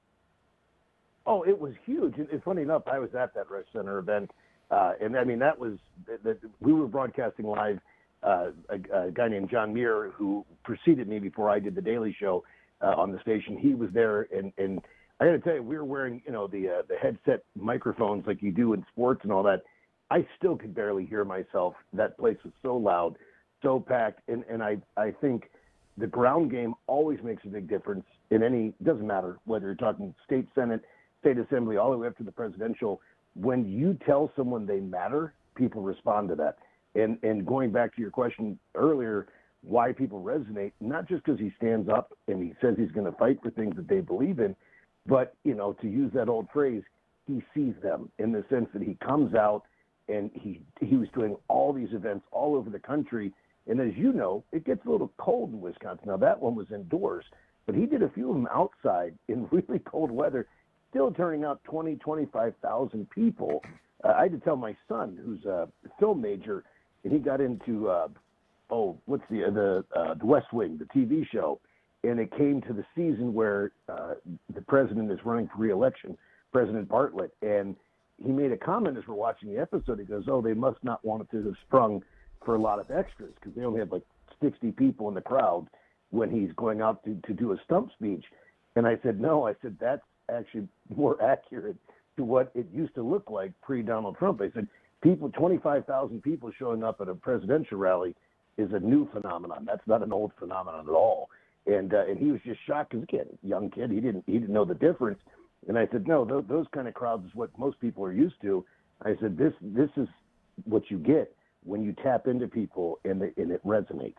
Oh, it was huge. And funny enough, I was at that Resch Center event. Uh, and I mean, that was that we were broadcasting live uh, a, a guy named John Muir, who preceded me before I did the Daily Show uh, on the station. He was there, and, and I got to tell you, we were wearing, you know, the uh, the headset microphones like you do in sports and all that. I still could barely hear myself. That place was so loud, so packed, and, and I, I think the ground game always makes a big difference in any, doesn't matter whether you're talking state senate, state assembly, all the way up to the presidential. When you tell someone they matter, people respond to that. And and going back to your question earlier, why people resonate, not just because he stands up and he says he's going to fight for things that they believe in, but, you know, to use that old phrase, he sees them in the sense that he comes out and he he was doing all these events all over the country. And as you know, it gets a little cold in Wisconsin. Now, that one was indoors, but he did a few of them outside in really cold weather, still turning out twenty, twenty-five thousand people. Uh, I had to tell my son, who's a film major, and he got into, uh, oh, what's the, the, uh, the West Wing, the T V show. And it came to the season where uh, the president is running for re-election, President Bartlett. And he made a comment as we're watching the episode. He goes, oh, they must not want it to have sprung for a lot of extras because they only have like sixty people in the crowd when he's going out to, to do a stump speech. And I said, no, I said, that's actually more accurate to what it used to look like pre-Donald Trump. I said, people, twenty-five thousand people showing up at a presidential rally is a new phenomenon. That's not an old phenomenon at all. And uh, and he was just shocked because, again, young kid, he didn't he didn't know the difference. And I said, no, those, those kind of crowds is what most people are used to. I said, this this is what you get when you tap into people and, the, and it resonates.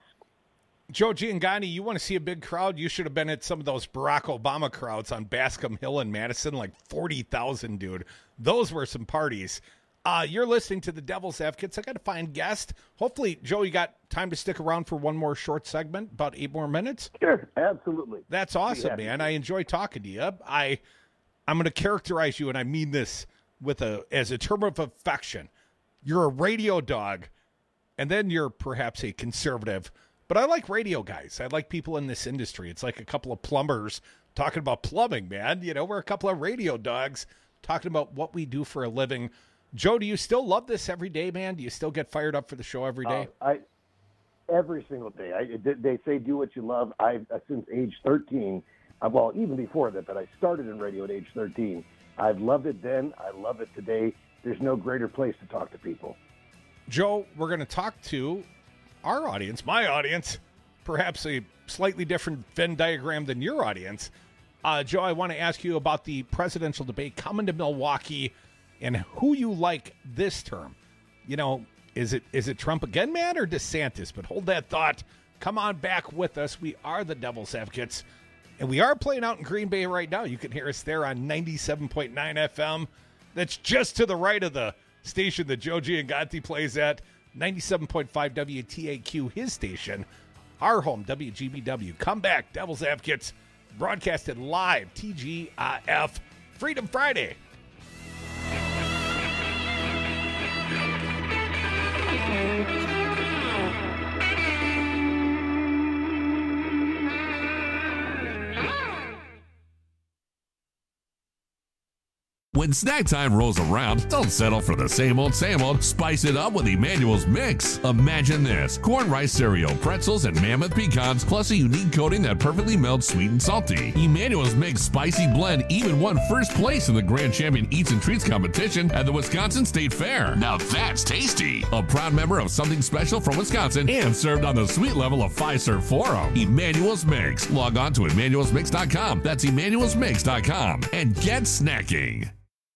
Joe Giangani, you want to see a big crowd? You should have been at some of those Barack Obama crowds on Bascom Hill in Madison, like forty thousand, dude. Those were some parties. Uh, you're listening to the Devil's Advocates. I got to find guests. Hopefully, Joe, you got time to stick around for one more short segment, about eight more minutes? Sure, absolutely. That's awesome, yeah. man. I enjoy talking to you. I, I'm going to characterize you, and I mean this with a as a term of affection. You're a radio dog, and then you're perhaps a conservative. But I like radio guys. I like people in this industry. It's like a couple of plumbers talking about plumbing, man. You know, we're a couple of radio dogs talking about what we do for a living. Joe, do you still love this every day, man? Do you still get fired up for the show every day? Uh, I every single day. I, they say do what you love. I since age thirteen, uh, well, even before that, but I started in radio at age thirteen. I've loved it then. I love it today. There's no greater place to talk to people. Joe, we're going to talk to our audience, my audience, perhaps a slightly different Venn diagram than your audience. Uh, Joe, I want to ask you about the presidential debate coming to Milwaukee and who you like this term. You know, is it is it Trump again, man, or DeSantis? But hold that thought. Come on back with us. We are the Devil's Advocates, and we are playing out in Green Bay right now. You can hear us there on ninety-seven point nine F M. That's just to the right of the station that Joe Giangani plays at, ninety-seven point five W T A Q, his station. Our home, W G B W. Come back, Devil's Advocates, broadcasted live, T G I F, Freedom Friday. When snack time rolls around, don't settle for the same old, same old. Spice it up with Emmanuel's Mix. Imagine this: corn rice cereal, pretzels, and mammoth pecans, plus a unique coating that perfectly melts sweet and salty. Emmanuel's Mix Spicy Blend even won first place in the Grand Champion Eats and Treats competition at the Wisconsin State Fair. Now that's tasty. A proud member of Something Special from Wisconsin and served on the sweet level of Fiserv Forum. Emmanuel's Mix. Log on to Emmanuels Mix dot com. That's Emmanuels Mix dot com. And get snacking.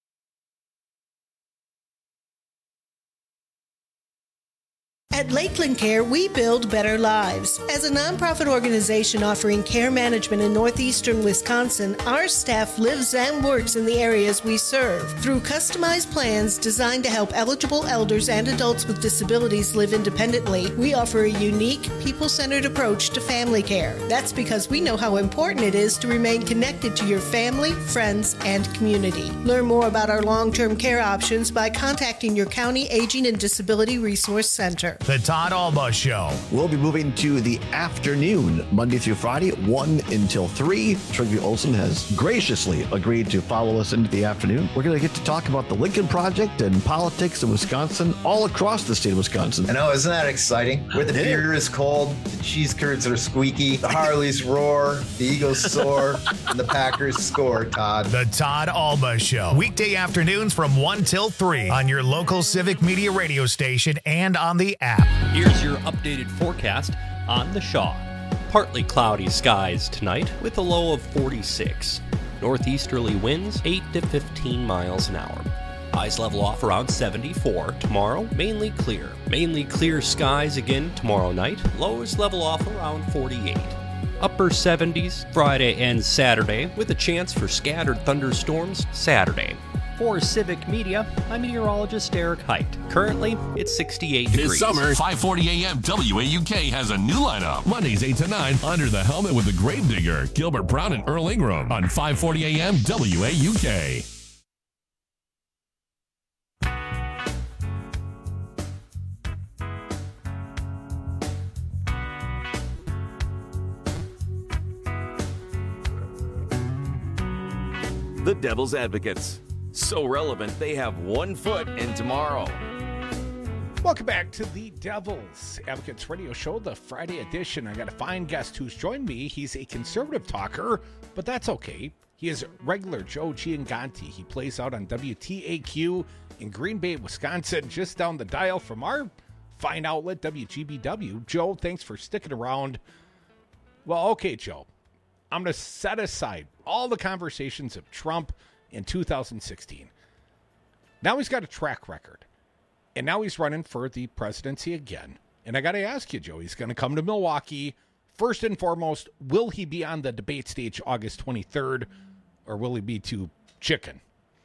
At Lakeland Care, we build better lives. As a nonprofit organization offering care management in northeastern Wisconsin, our staff lives and works in the areas we serve. Through customized plans designed to help eligible elders and adults with disabilities live independently, we offer a unique, people-centered approach to family care. That's because we know how important it is to remain connected to your family, friends, and community. Learn more about our long-term care options by contacting your county Aging and Disability Resource Center. The Todd Alba Show. We'll be moving to the afternoon, Monday through Friday, one until three. Trygve Olsen has graciously agreed to follow us into the afternoon. We're going to get to talk about the Lincoln Project and politics in Wisconsin, all across the state of Wisconsin. I know, isn't that exciting? Where the Yeah. beer is cold, the cheese curds are squeaky, the Harleys roar, the Eagles soar, and the Packers score, Todd. The Todd Alba Show. Weekday afternoons from one till three on your local Civic Media radio station and on the app. Here's your updated forecast on the Shaw. Partly cloudy skies tonight with a low of forty-six. Northeasterly winds eight to fifteen miles an hour. Highs level off around seventy-four. Tomorrow, mainly clear. Mainly clear skies again tomorrow night. Lows level off around forty-eight. Upper seventies Friday and Saturday with a chance for scattered thunderstorms Saturday. For Civic Media, I'm meteorologist Eric Height. Currently, it's sixty-eight degrees. This summer, five forty A M W A U K has a new lineup. Mondays eight to nine, Under the Helmet with the Gravedigger, Gilbert Brown and Earl Ingram on five forty A M W A U K. The Devil's Advocates. So relevant, they have one foot in tomorrow. Welcome back to the Devil's Advocates Radio Show, the Friday edition. I got a fine guest who's joined me. He's a conservative talker, but that's okay. He is regular Joe Gianganti. He plays out on W T A Q in Green Bay, Wisconsin, just down the dial from our fine outlet, W G B W. Joe, thanks for sticking around. Well, okay, Joe. I'm going to set aside all the conversations of Trump in two thousand sixteen. Now he's got a track record. And now he's running for the presidency again. And I got to ask you, Joe, he's going to come to Milwaukee. First and foremost, will he be on the debate stage August twenty-third, or will he be too chicken?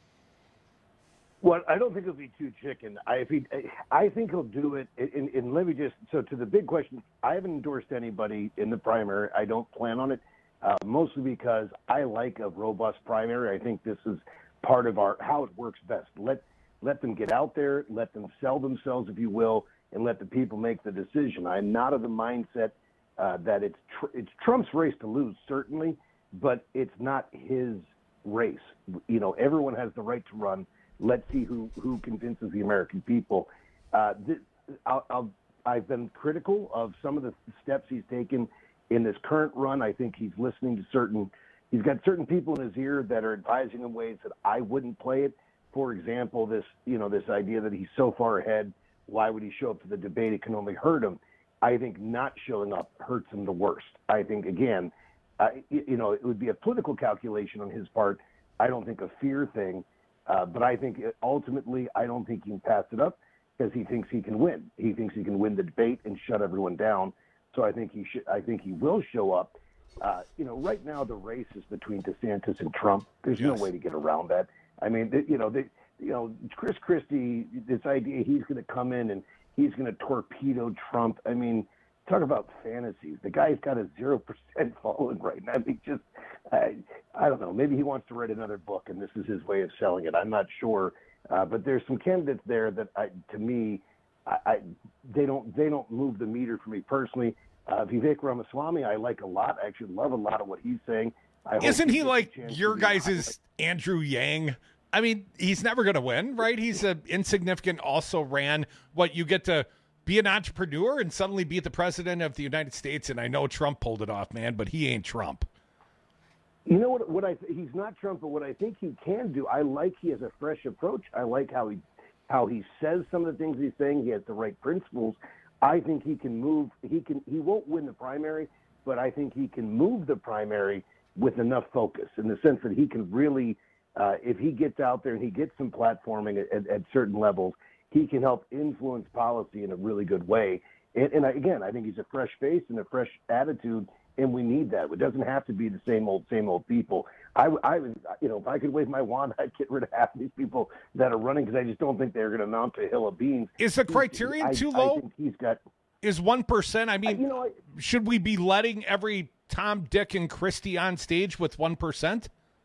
Well, I don't think he'll be too chicken. I, if he, I think he'll do it. And, and let me just, so to the big question, I haven't endorsed anybody in the primary. I don't plan on it, uh, mostly because I like a robust primary. I think this is part of our how it works best. Let let them get out there, let them sell themselves, if you will, and let the people make the decision. I'm not of the mindset uh, that it's tr- it's Trump's race to lose, certainly, but it's not his race. You know, everyone has the right to run. Let's see who, who convinces the American people. Uh, this, I'll, I'll, I've been critical of some of the steps he's taken in this current run. I think he's listening to certain – he's got certain people in his ear that are advising him ways that I wouldn't play it. For example, this you know this idea that he's so far ahead, why would he show up to the debate? It can only hurt him. I think not showing up hurts him the worst. I think, again, uh, you know, it would be a political calculation on his part. I don't think a fear thing. Uh, but I think ultimately, I don't think he can pass it up because he thinks he can win. He thinks he can win the debate and shut everyone down. So I think he should. I think he will show up. Uh, you know, right now the race is between DeSantis and Trump. There's yes. no way to get around that. I mean, they, you know, they, you know, Chris Christie. This idea he's going to come in and he's going to torpedo Trump. I mean, talk about fantasies. The guy's got a zero percent following right now. I mean, just. I, I don't know. Maybe he wants to write another book, and this is his way of selling it. I'm not sure, uh, but there's some candidates there that, I, to me, I, I, they don't they don't move the meter for me personally. Uh, Vivek Ramaswamy, I like a lot. I actually love a lot of what he's saying. I Isn't he like your guys' Andrew Yang? I mean, he's never going to win, right? He's a insignificant. Also ran what you get to be an entrepreneur and suddenly be the president of the United States. And I know Trump pulled it off, man, but he ain't Trump. You know what? What I he's not Trump, but what I think he can do. I like he has a fresh approach. I like how he how he says some of the things he's saying. He has the right principles. I think he can move. He can. He won't win the primary, but I think he can move the primary with enough focus in the sense that he can really, uh, if he gets out there and he gets some platforming at, at, at certain levels, he can help influence policy in a really good way. And, and I, again, I think he's a fresh face and a fresh attitude. And we need that. It doesn't have to be the same old, same old people. I, I, you know, if I could wave my wand, I'd get rid of half of these people that are running because I just don't think they're going to amount to a hill of beans. Is the criterion I, too I, low? I think he's got. Is one percent? I mean, I, you know, I, should we be letting every Tom, Dick, and Christie on stage with one percent?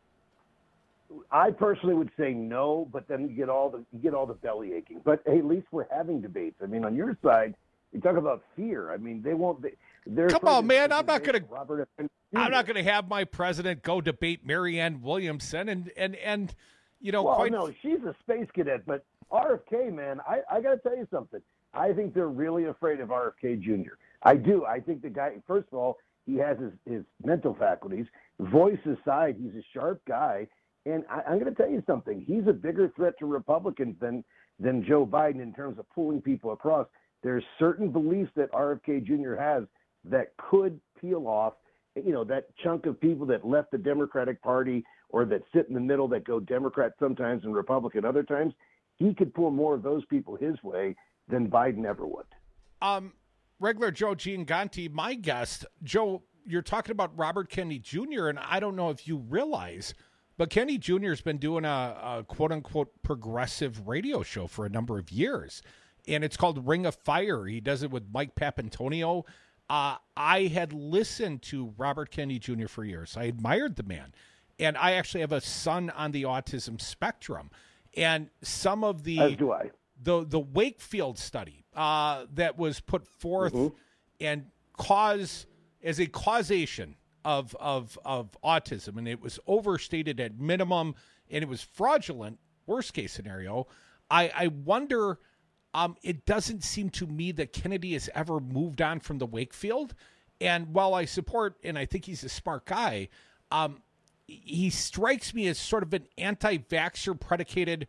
I personally would say no, but then you get all the you get all the belly aching. But hey, at least we're having debates. I mean, on your side, You talk about fear. I mean, they won't. They, they're Come on, man. I'm not going to. Robert F. I'm not going to have my president go debate Marianne Williamson and and and you know. Well, quite... no, she's a space cadet, but R F K, man, I I got to tell you something. I think they're really afraid of R F K Junior I do. I think the guy. First of all, he has his his mental faculties. Voice aside, he's a sharp guy, and I, I'm going to tell you something. He's a bigger threat to Republicans than than Joe Biden in terms of pulling people across. There's certain beliefs that R F K Junior has that could peel off, you know, that chunk of people that left the Democratic Party or that sit in the middle that go Democrat sometimes and Republican other times. He could pull more of those people his way than Biden ever would. Um, regular Joe Gianganti, my guest. Joe, you're talking about Robert Kennedy Junior, and I don't know if you realize, but Kennedy Junior has been doing a, a quote-unquote progressive radio show for a number of years, and it's called Ring of Fire. He does it with Mike Papantonio. Uh, I had listened to Robert Kennedy Junior for years. I admired the man, and I actually have a son on the autism spectrum, and some of the As do I. the the Wakefield study uh, that was put forth Mm-hmm. and cause as a causation of of of autism, and it was overstated at minimum, and it was fraudulent. Worst case scenario. I I wonder. Um, it doesn't seem to me that Kennedy has ever moved on from the Wakefield. And while I support, and I think he's a smart guy, um, he strikes me as sort of an anti-vaxxer predicated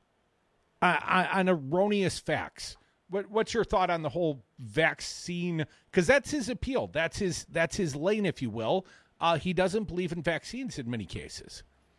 uh, on erroneous facts. What, what's your thought on the whole vaccine? Because that's his appeal. That's his that's his lane, if you will. Uh, he doesn't believe in vaccines in many cases.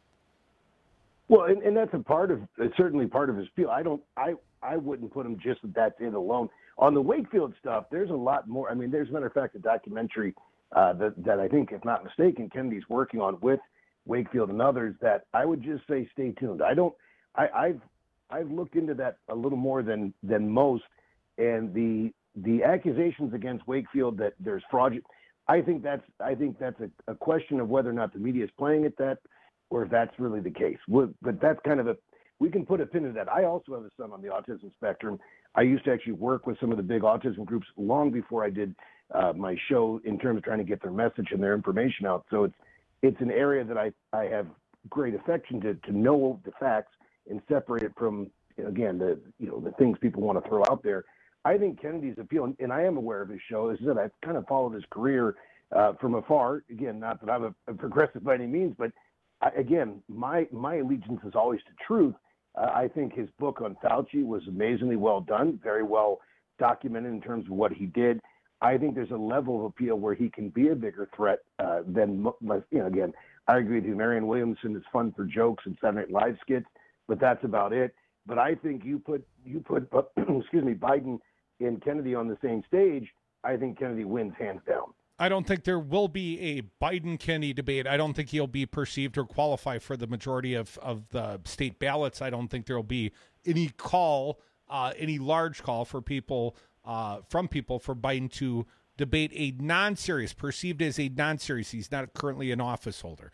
Well, and, and that's a part of it's certainly part of his appeal. I don't I I wouldn't put him just at that in alone. On the Wakefield stuff, there's a lot more. I mean, there's, a matter of fact, a documentary uh, that, that I think, if not mistaken, Kennedy's working on with Wakefield and others that I would just say stay tuned. I don't, I, I've, I've looked into that a little more than, than most, and the, the accusations against Wakefield that there's fraud, I think that's, I think that's a, a question of whether or not the media is playing at that, or if that's really the case. But that's kind of a, we can put a pin in that. I also have a son on the autism spectrum. I used to actually work with some of the big autism groups long before I did uh, my show in terms of trying to get their message and their information out. So it's it's an area that I, I have great affection to to know the facts and separate it from, again, the you know the things people want to throw out there. I think Kennedy's appeal, and, and I am aware of his show, is that I've kind of followed his career uh, from afar. Again, not that I'm a, a progressive by any means, but I, again, my my allegiance is always to truth. Uh, I think his book on Fauci was amazingly well done, very well documented in terms of what he did. I think there's a level of appeal where he can be a bigger threat uh, than, you know, again, I agree with you. Marianne Williamson is fun for jokes and Saturday Night Live skits, but that's about it. But I think you put, you put excuse me, Biden and Kennedy on the same stage, I think Kennedy wins hands down. I don't think there will be a Biden-Kennedy debate. I don't think he'll be perceived or qualify for the majority of, of the state ballots. I don't think there will be any call, uh, any large call for people, uh, from people for Biden to debate a non-serious, perceived as a non-serious. He's not currently an office holder.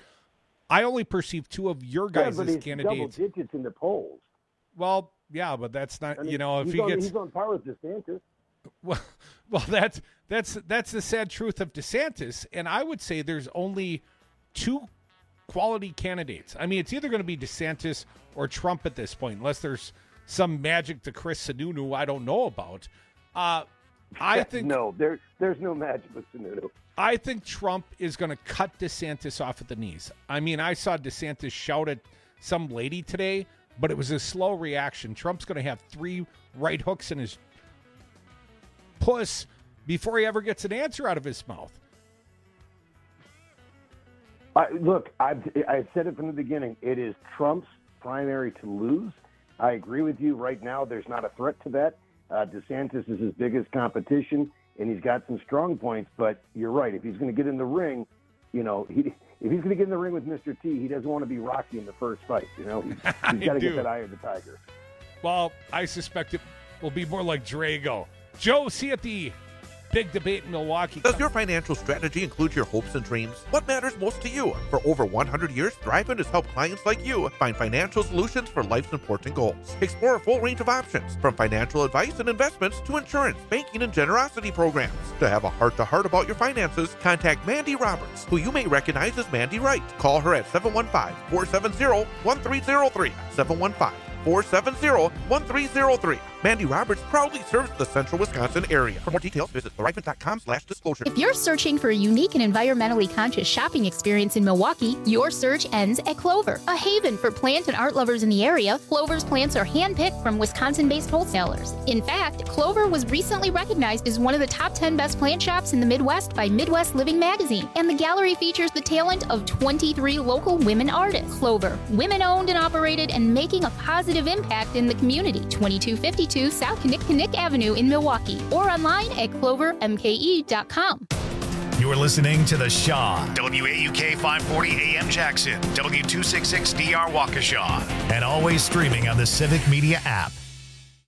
I only perceive two of your guys' yeah, but as he's candidates. Double digits in the polls. Well, yeah, but that's not, I mean, you know, if he's he on, gets. He's on par with DeSantis. Well, well, that's that's that's the sad truth of DeSantis, and I would say there's only two quality candidates. I mean, it's either going to be DeSantis or Trump at this point, unless there's some magic to Chris Sununu I don't know about. Uh, I think no, there there's no magic with Sununu. I think Trump is going to cut DeSantis off at the knees. I mean, I saw DeSantis shout at some lady today, but it was a slow reaction. Trump's going to have three right hooks in his puss before he ever gets an answer out of his mouth. I, look, I've, I've said it from the beginning. It is Trump's primary to lose. I agree with you. Right now, there's not a threat to that. Uh, DeSantis is his biggest competition, and he's got some strong points. But you're right. If he's going to get in the ring, you know, he, if he's going to get in the ring with Mister T, he doesn't want to be Rocky in the first fight. You know, he's, he's got to get that eye of the tiger. Well, I suspect it will be more like Drago. Joe, see you at the Big debate in Milwaukee. Does your financial strategy include your hopes and dreams? What matters most to you? For over one hundred years, Thriven has helped clients like you find financial solutions for life's important goals. Explore a full range of options, from financial advice and investments to insurance, banking, and generosity programs. To have a heart-to-heart about your finances, contact Mandy Roberts, who you may recognize as Mandy Wright. Call her at seven one five, four seven zero, one three zero three, seven one five, four seven zero, one three zero three. Mandy Roberts proudly serves the central Wisconsin area. For more details, visit thriven.com slash disclosure. If you're searching for a unique and environmentally conscious shopping experience in Milwaukee, your search ends at Clover, a haven for plant and art lovers in the area. Clover's plants are handpicked from Wisconsin-based wholesalers. In fact, Clover was recently recognized as one of the top ten best plant shops in the Midwest by Midwest Living magazine, and the gallery features the talent of twenty-three local women artists. Clover, women-owned and operated, and making a positive impact in the community. twenty-two fifty-two South Kinnick Avenue in Milwaukee, or online at clover m k e dot com. You're listening to The Shaw, W A U K five forty A M Jackson, W two sixty-six D R Waukesha, and always streaming on the Civic Media app.